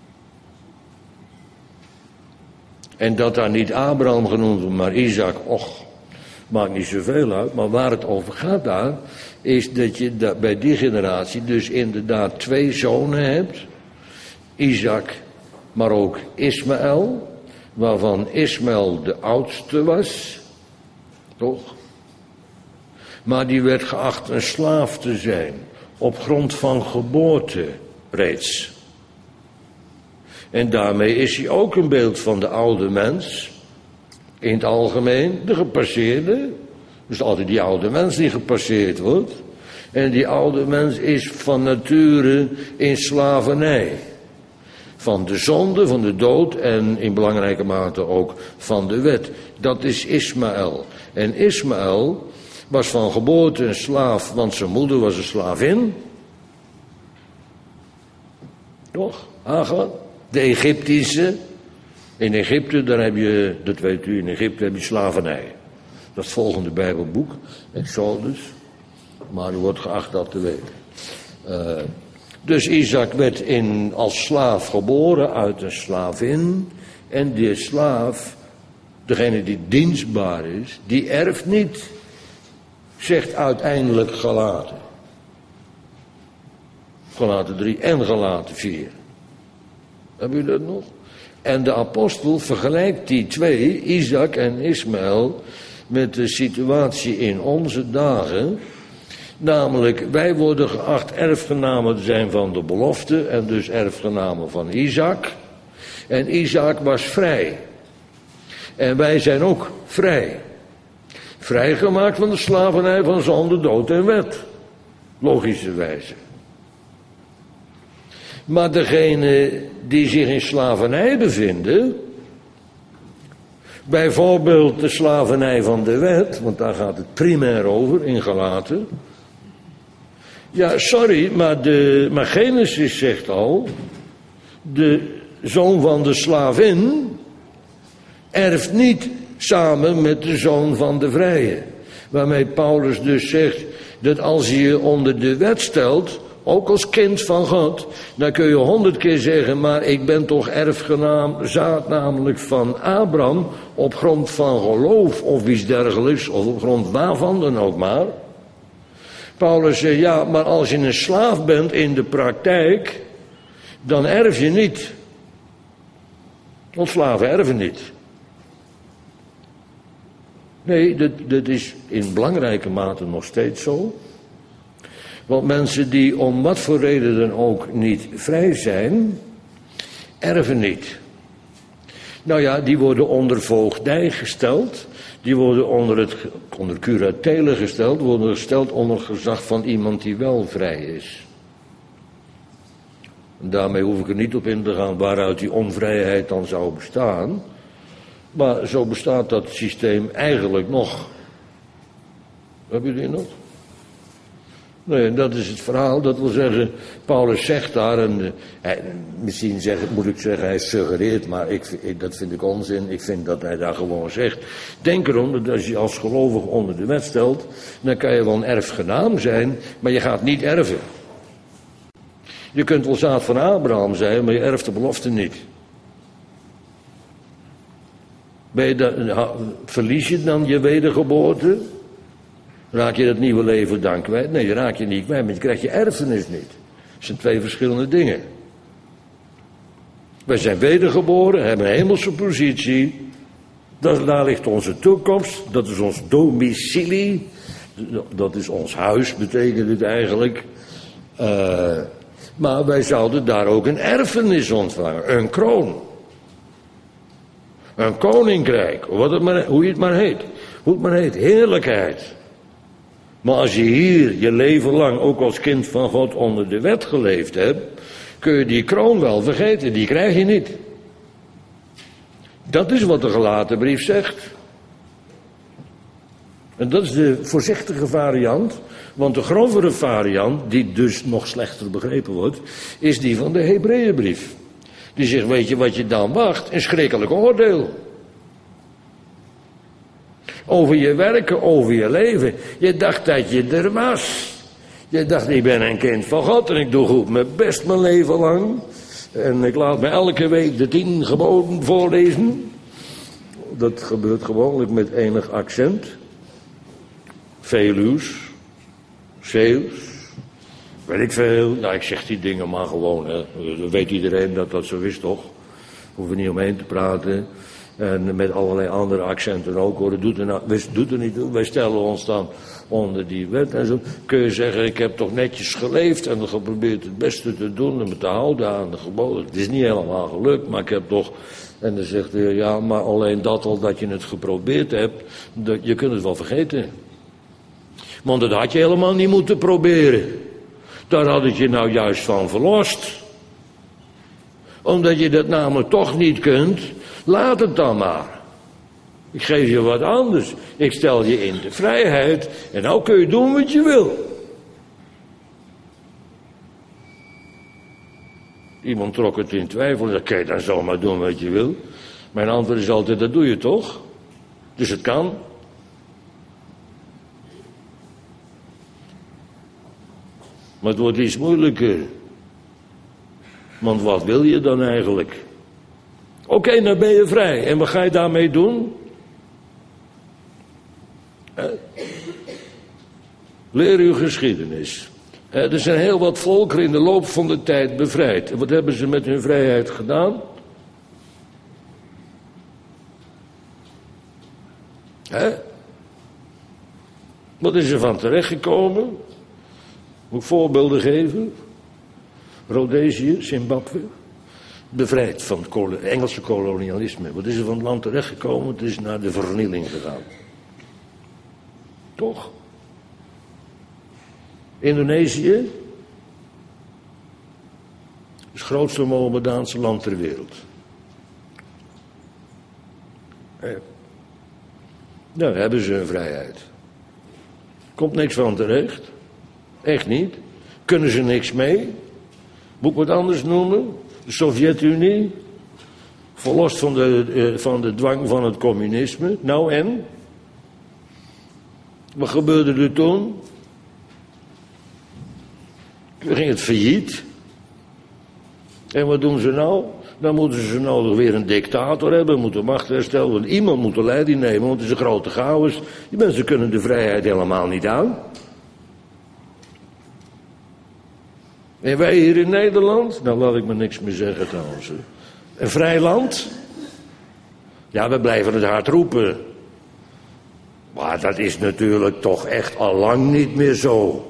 En dat daar niet Abraham genoemd wordt, maar Isaac, och, maakt niet zoveel uit. Maar waar het over gaat daar, is dat je dat bij die generatie dus inderdaad twee zonen hebt. Isaac, maar ook Ismaël, waarvan Ismaël de oudste was. Toch? Maar die werd geacht een slaaf te zijn, op grond van geboorte reeds. En daarmee is hij ook een beeld van de oude mens, in het algemeen, de gepasseerde. Dus altijd die oude mens die gepasseerd wordt. En die oude mens is van nature in slavernij. Van de zonde, van de dood en in belangrijke mate ook van de wet. Dat is Ismaël. En Ismaël was van geboorte een slaaf, want zijn moeder was een slavin. Toch? Hagar, de Egyptische. In Egypte, daar heb je, dat weet u, in Egypte heb je slavernij. Dat is het volgende Bijbelboek, Exodus. Maar u wordt geacht dat te weten. Uh, dus Isaac werd in, als slaaf geboren uit een slavin. En die slaaf, degene die dienstbaar is, die erft niet. Zegt uiteindelijk Galaten. Galaten drie en Galaten vier. Hebben u dat nog? En de apostel vergelijkt die twee, Isaac en Ismaël, met de situatie in onze dagen, Namelijk, wij worden geacht erfgenamen te zijn van de belofte en dus erfgenamen van Isaac. En Isaac was vrij. En wij zijn ook vrij. Vrijgemaakt van de slavernij van zonde, dood en wet. Logischerwijze. Maar degenen die zich in slavernij bevinden, bijvoorbeeld de slavernij van de wet, want daar gaat het primair over in Galaten. Ja, sorry, maar, de, maar Genesis zegt al, de zoon van de slavin erft niet samen met de zoon van de vrije. Waarmee Paulus dus zegt dat als je je onder de wet stelt, ook als kind van God, dan kun je honderd keer zeggen, maar ik ben toch erfgenaam, zaad namelijk van Abraham, op grond van geloof of iets dergelijks, of op grond waarvan dan ook maar. Paulus zegt, ja, maar als je een slaaf bent in de praktijk, dan erf je niet. Want slaven erven niet. Nee, dat, dat is in belangrijke mate nog steeds zo. Want mensen die om wat voor reden dan ook niet vrij zijn, erven niet. Nou ja, die worden onder voogdij gesteld. Die worden onder, het, onder curatele gesteld. Worden gesteld onder gezag van iemand die wel vrij is. En daarmee hoef ik er niet op in te gaan waaruit die onvrijheid dan zou bestaan. Maar zo bestaat dat systeem eigenlijk nog. Heb je die nog? Nee, dat is het verhaal. Dat wil zeggen, Paulus zegt daar, en hij, misschien zeg, moet ik zeggen, hij suggereert, maar ik, ik, dat vind ik onzin. Ik vind dat hij daar gewoon zegt. Denk erom dat als je als gelovige onder de wet stelt, dan kan je wel een erfgenaam zijn, maar je gaat niet erven. Je kunt wel zaad van Abraham zijn, maar je erft de belofte niet. Ben je dan, verlies je dan je wedergeboorte? Raak je dat nieuwe leven dan kwijt? Nee, je raak je niet kwijt, maar je krijgt je erfenis niet. Dat zijn twee verschillende dingen. Wij zijn wedergeboren, hebben een hemelse positie. Dat, daar ligt onze toekomst, dat is ons domicilie. Dat is ons huis, betekent het eigenlijk. Uh, maar wij zouden daar ook een erfenis ontvangen, een kroon. Een koninkrijk, wat het maar, hoe je het maar heet. Hoe het maar heet, heerlijkheid. Maar als je hier je leven lang ook als kind van God onder de wet geleefd hebt, kun je die kroon wel vergeten, die krijg je niet. Dat is wat de Galatenbrief zegt. En dat is de voorzichtige variant, want de grovere variant, die dus nog slechter begrepen wordt, is die van de Hebreeënbrief. Die zegt, weet je wat je dan wacht? Een schrikkelijk oordeel. Over je werken, over je leven. Je dacht dat je er was. Je dacht, ik ben een kind van God en ik doe goed mijn best mijn leven lang. En ik laat me elke week de tien geboden voorlezen. Dat gebeurt gewoonlijk met enig accent. Veluws, Zeeuws, weet ik veel. Nou, ik zeg die dingen maar gewoon. Hè. Dan weet iedereen dat dat zo is, toch? Hoeven we niet omheen te praten. En met allerlei andere accenten ook, hoor. Dat doet er, nou, doet er niet toe. Wij stellen ons dan onder die wet en zo. Kun je zeggen, ik heb toch netjes geleefd en geprobeerd het beste te doen en me te houden aan de geboden. Het is niet helemaal gelukt, maar ik heb toch... En dan zegt hij, ja, maar alleen dat al dat je het geprobeerd hebt, dat, je kunt het wel vergeten. Want dat had je helemaal niet moeten proberen. Daar had het je nou juist van verlost. Omdat je dat namelijk toch niet kunt, laat het dan maar. Ik geef je wat anders. Ik stel je in de vrijheid en nou kun je doen wat je wil. Iemand trok het in twijfel en zei, kan je dan zomaar doen wat je wil? Mijn antwoord is altijd, dat doe je toch? Dus het kan. Maar het wordt iets moeilijker. Want wat wil je dan eigenlijk? Oké, okay, nou ben je vrij. En wat ga je daarmee doen? Eh, leer uw geschiedenis. Eh, er zijn heel wat volkeren in de loop van de tijd bevrijd. En wat hebben ze met hun vrijheid gedaan? Eh? Wat is er van terechtgekomen? Moet ik voorbeelden geven? Rhodesië, Zimbabwe. Bevrijd van het kol- Engelse kolonialisme. Wat is er van het land terechtgekomen? Het is naar de vernieling gegaan. Toch? Indonesië. Het grootste Mohammedaanse land ter wereld. Ja. Daar hebben ze hun vrijheid. Komt niks van terecht. Echt niet. Kunnen ze niks mee. Moet ik wat anders noemen? De Sovjet-Unie. Verlost van de, uh, van de dwang van het communisme. Nou en? Wat gebeurde er toen? Toen ging het failliet. En wat doen ze nou? Dan moeten ze nou weer een dictator hebben, moeten macht herstellen. Want iemand moet de leiding nemen, want het is een grote chaos. Die mensen kunnen de vrijheid helemaal niet aan. En wij hier in Nederland, nou laat ik me niks meer zeggen trouwens. Een vrij land? Ja, we blijven het hard roepen. Maar dat is natuurlijk toch echt al lang niet meer zo.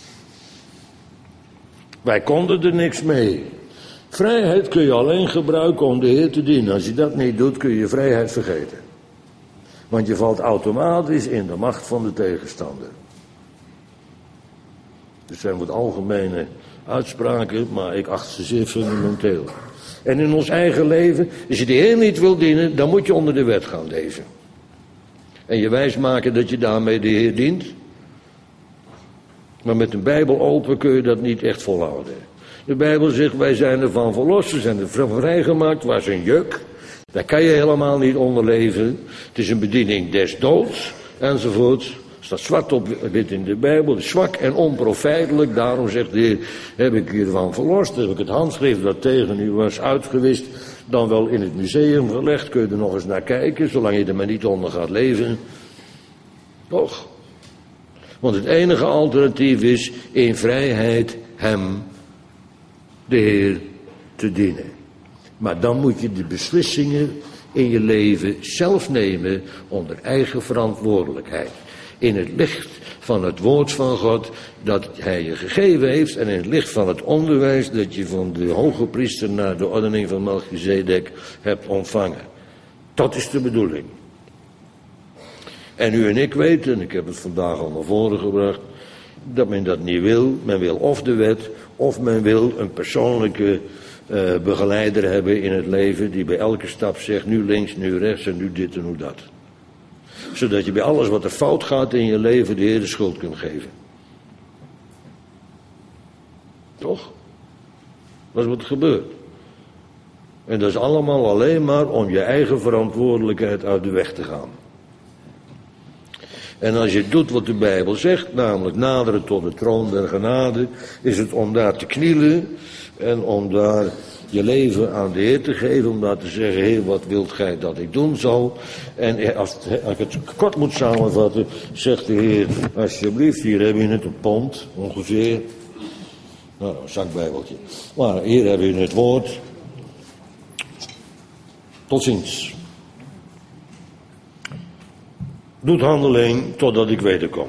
Wij konden er niks mee. Vrijheid kun je alleen gebruiken om de Heer te dienen. Als je dat niet doet, kun je je vrijheid vergeten. Want je valt automatisch in de macht van de tegenstander. Dat zijn wat algemene uitspraken, maar ik acht ze zeer fundamenteel. En in ons eigen leven, als je de Heer niet wil dienen, dan moet je onder de wet gaan leven. En je wijsmaken dat je daarmee de Heer dient. Maar met een Bijbel open kun je dat niet echt volhouden. De Bijbel zegt, wij zijn ervan verlost, we zijn er vrijgemaakt, was een juk. Daar kan je helemaal niet onder leven. Het is een bediening des doods, enzovoort. Staat zwart op wit in de Bijbel, zwak en onprofijtelijk. Daarom zegt de Heer, heb ik u ervan verlost, heb ik het handschrift dat tegen u was uitgewist, dan wel in het museum gelegd, kun je er nog eens naar kijken, zolang je er maar niet onder gaat leven. Toch? Want het enige alternatief is in vrijheid hem, de Heer, te dienen. Maar dan moet je de beslissingen in je leven zelf nemen onder eigen verantwoordelijkheid. In het licht van het woord van God dat hij je gegeven heeft en in het licht van het onderwijs dat je van de hoge priester naar de ordening van Melchizedek hebt ontvangen. Dat is de bedoeling. En u en ik weten, en ik heb het vandaag al naar voren gebracht, dat men dat niet wil. Men wil of de wet, of men wil een persoonlijke uh, begeleider hebben in het leven die bij elke stap zegt, nu links, nu rechts en nu dit en nu dat. Zodat je bij alles wat er fout gaat in je leven de Heer de schuld kunt geven. Toch? Dat is wat er gebeurt. En dat is allemaal alleen maar om je eigen verantwoordelijkheid uit de weg te gaan. En als je doet wat de Bijbel zegt, namelijk naderen tot de troon der genade, is het om daar te knielen en om daar je leven aan de Heer te geven, om daar te zeggen, Heer, wat wilt gij dat ik doen zal? En als, het, als ik het kort moet samenvatten, zegt de Heer, alsjeblieft, hier heb je het, een pond, ongeveer. Nou, een zakbijbeltje. Maar hier heb je het woord. Tot ziens. Doet handeling totdat ik wederkom.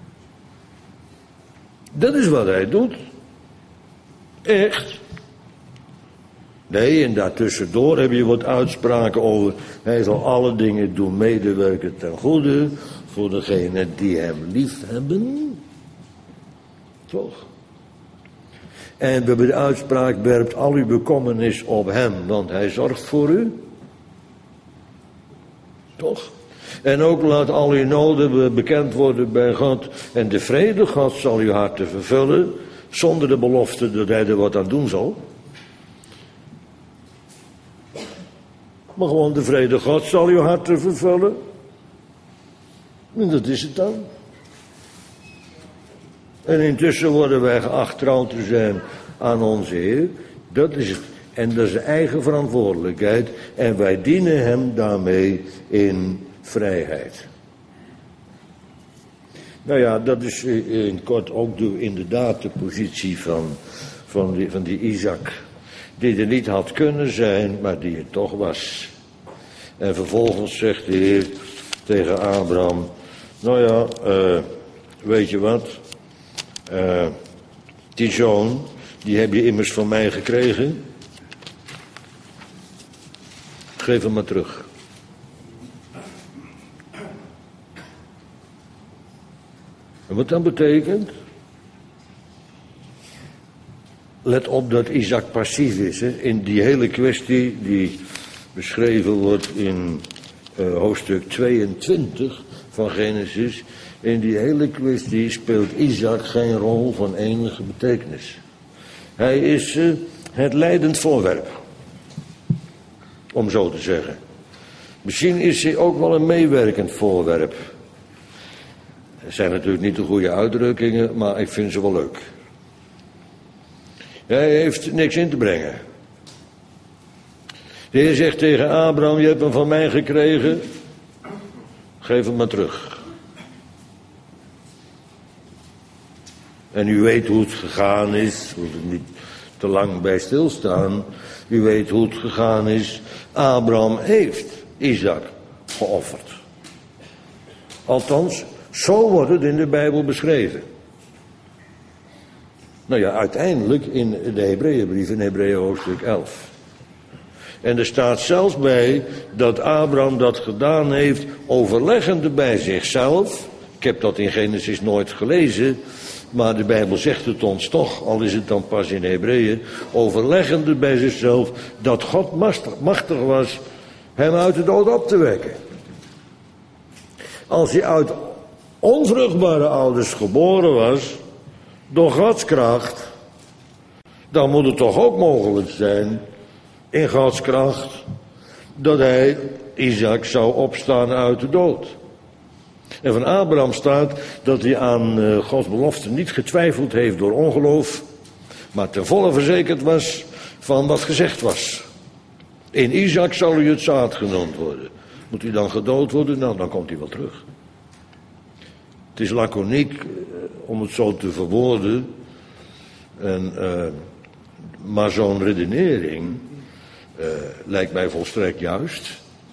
Dat is wat hij doet. Echt. Nee, en daartussendoor heb je wat uitspraken over, hij zal alle dingen doen medewerken ten goede, voor degenen die hem lief hebben. Toch? En we hebben de uitspraak, werpt al uw bekommernis op hem, want hij zorgt voor u. Toch? En ook laat al uw noden bekend worden bij God. En de vrede God zal uw harten vervullen, zonder de belofte dat hij er wat aan doen zal. Maar gewoon de vrede God zal uw harten vervullen. En dat is het dan. En intussen worden wij geacht trouw te zijn aan onze Heer. Dat is het. En dat is de eigen verantwoordelijkheid. En wij dienen hem daarmee in vrijheid. Nou ja, dat is in kort ook de, inderdaad de positie van, van, die, van die Isaac. Die er niet had kunnen zijn, maar die het toch was. En vervolgens zegt de Heer tegen Abraham, nou ja, uh, weet je wat, uh, Die zoon, die heb je immers van mij gekregen. Geef hem maar terug. En wat dat betekent? Let op dat Isaac passief is. Hè? In die hele kwestie die beschreven wordt in uh, hoofdstuk tweeëntwintig van Genesis. In die hele kwestie speelt Isaac geen rol van enige betekenis. Hij is uh, het leidend voorwerp. Om zo te zeggen. Misschien is hij ook wel een meewerkend voorwerp. Het zijn natuurlijk niet de goede uitdrukkingen, maar ik vind ze wel leuk. Hij heeft niks in te brengen. De Heer zegt tegen Abraham, je hebt hem van mij gekregen, geef hem maar terug. En u weet hoe het gegaan is, we hoeven er niet te lang bij stilstaan. U weet hoe het gegaan is. Abraham heeft Isaac geofferd. Althans, zo wordt het in de Bijbel beschreven. Nou ja, uiteindelijk in de Hebreeënbrief, in Hebreeën hoofdstuk elf. En er staat zelfs bij dat Abraham dat gedaan heeft, overleggende bij zichzelf. Ik heb dat in Genesis nooit gelezen, maar de Bijbel zegt het ons toch, al is het dan pas in Hebreeën, overleggende bij zichzelf dat God machtig was hem uit de dood op te wekken. Als hij uit onvruchtbare ouders geboren was, door Gods kracht, dan moet het toch ook mogelijk zijn, in Gods kracht, dat hij, Isaac, zou opstaan uit de dood. En van Abraham staat dat hij aan uh, Gods belofte niet getwijfeld heeft door ongeloof, maar ten volle verzekerd was van wat gezegd was. In Isaac zal u het zaad genoemd worden. Moet hij dan gedood worden? Nou, dan komt hij wel terug. Het is laconiek, uh, om het zo te verwoorden, en, uh, maar zo'n redenering uh, lijkt mij volstrekt juist.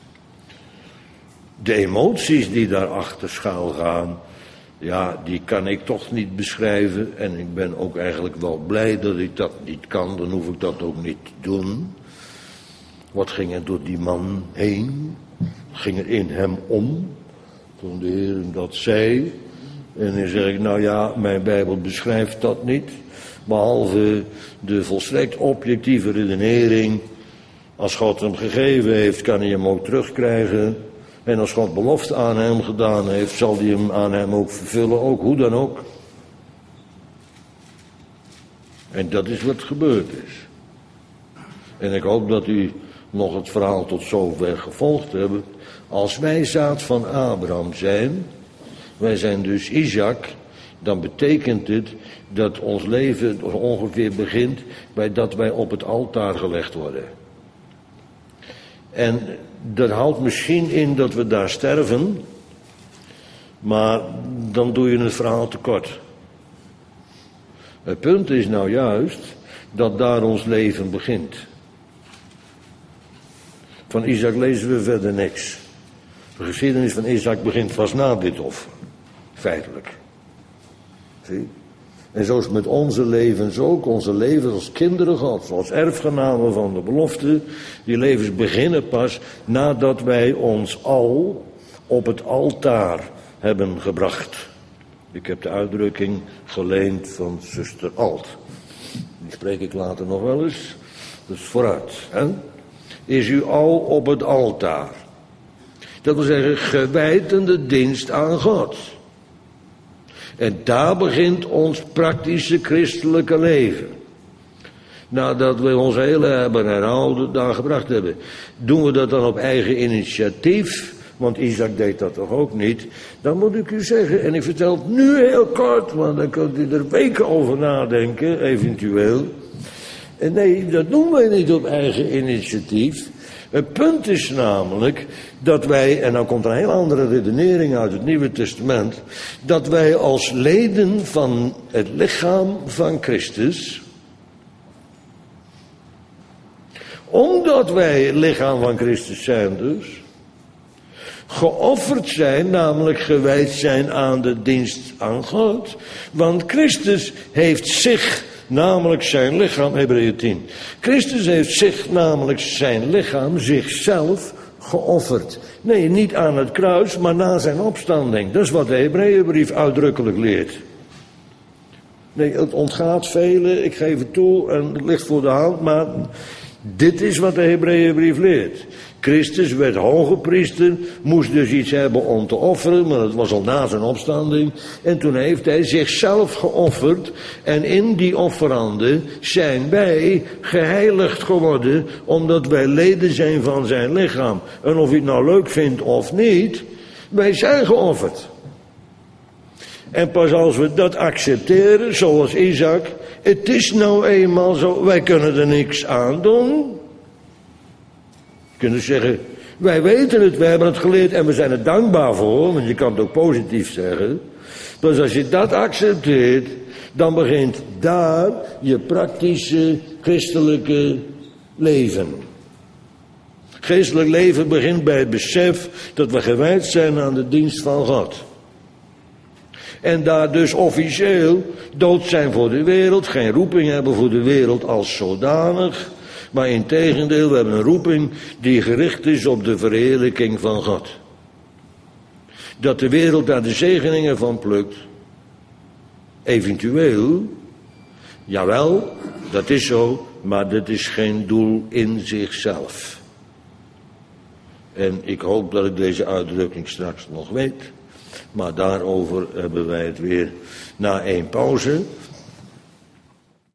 De emoties die daarachter schuil gaan, ja, die kan ik toch niet beschrijven. En ik ben ook eigenlijk wel blij dat ik dat niet kan, dan hoef ik dat ook niet te doen. Wat ging er door die man heen? Ging er in hem om? Toen de Heer hem dat zei. En dan zeg ik, nou ja, mijn Bijbel beschrijft dat niet. Behalve de volstrekt objectieve redenering. Als God hem gegeven heeft, kan hij hem ook terugkrijgen. En als God belofte aan hem gedaan heeft, zal hij hem aan hem ook vervullen, ook hoe dan ook. En dat is wat gebeurd is. En ik hoop dat u nog het verhaal tot zover gevolgd hebt. Als wij zaad van Abraham zijn, wij zijn dus Isaac, dan betekent het dat ons leven ongeveer begint bij dat wij op het altaar gelegd worden. En dat houdt misschien in dat we daar sterven, maar dan doe je het verhaal tekort. Het punt is nou juist dat daar ons leven begint. Van Isaac lezen we verder niks. De geschiedenis van Isaac begint pas na dit offer, feitelijk. Zie? En zo is het met onze levens ook. Onze levens als kinderen Gods, als erfgenamen van de belofte. Die levens beginnen pas nadat wij ons al op het altaar hebben gebracht. Ik heb de uitdrukking geleend van zuster Alt. Die spreek ik later nog wel eens. Dus vooruit. Hè? Is u al op het altaar. Dat wil zeggen, gewijd aan de dienst aan God. En daar begint ons praktische christelijke leven. Nadat we ons hele hebben herhouden daar gebracht hebben. Doen we dat dan op eigen initiatief? Want Isaac deed dat toch ook niet? Dan moet ik u zeggen, en ik vertel het nu heel kort, want dan kunt u er weken over nadenken, eventueel. En nee, dat doen wij niet op eigen initiatief. Het punt is namelijk dat wij, en nou komt er een heel andere redenering uit het Nieuwe Testament, dat wij als leden van het lichaam van Christus, omdat wij het lichaam van Christus zijn dus, geofferd zijn, namelijk gewijd zijn aan de dienst aan God. Want Christus heeft zich namelijk zijn lichaam, Hebreeën tien. Christus heeft zich, namelijk zijn lichaam, zichzelf geofferd. Nee, niet aan het kruis, maar na zijn opstanding. Dat is wat de Hebreeënbrief uitdrukkelijk leert. Nee, het ontgaat velen, ik geef het toe en het ligt voor de hand, maar dit is wat de Hebreeënbrief leert. Christus werd hoge priester, moest dus iets hebben om te offeren, maar dat was al na zijn opstanding. En toen heeft hij zichzelf geofferd en in die offerande zijn wij geheiligd geworden, omdat wij leden zijn van zijn lichaam. En of je het nou leuk vindt of niet, wij zijn geofferd. En pas als we dat accepteren, zoals Isaac, het is nou eenmaal zo, wij kunnen er niks aan doen. We kunnen zeggen, wij weten het, we hebben het geleerd en we zijn er dankbaar voor, want je kan het ook positief zeggen. Dus als je dat accepteert, dan begint daar je praktische christelijke leven. Geestelijk leven begint bij het besef dat we gewijd zijn aan de dienst van God. En daar dus officieel dood zijn voor de wereld, geen roeping hebben voor de wereld als zodanig. Maar integendeel, we hebben een roeping die gericht is op de verheerlijking van God. Dat de wereld daar de zegeningen van plukt. Eventueel, jawel, dat is zo, maar dat is geen doel in zichzelf. En ik hoop dat ik deze uitdrukking straks nog weet. Maar daarover hebben wij het weer na één pauze.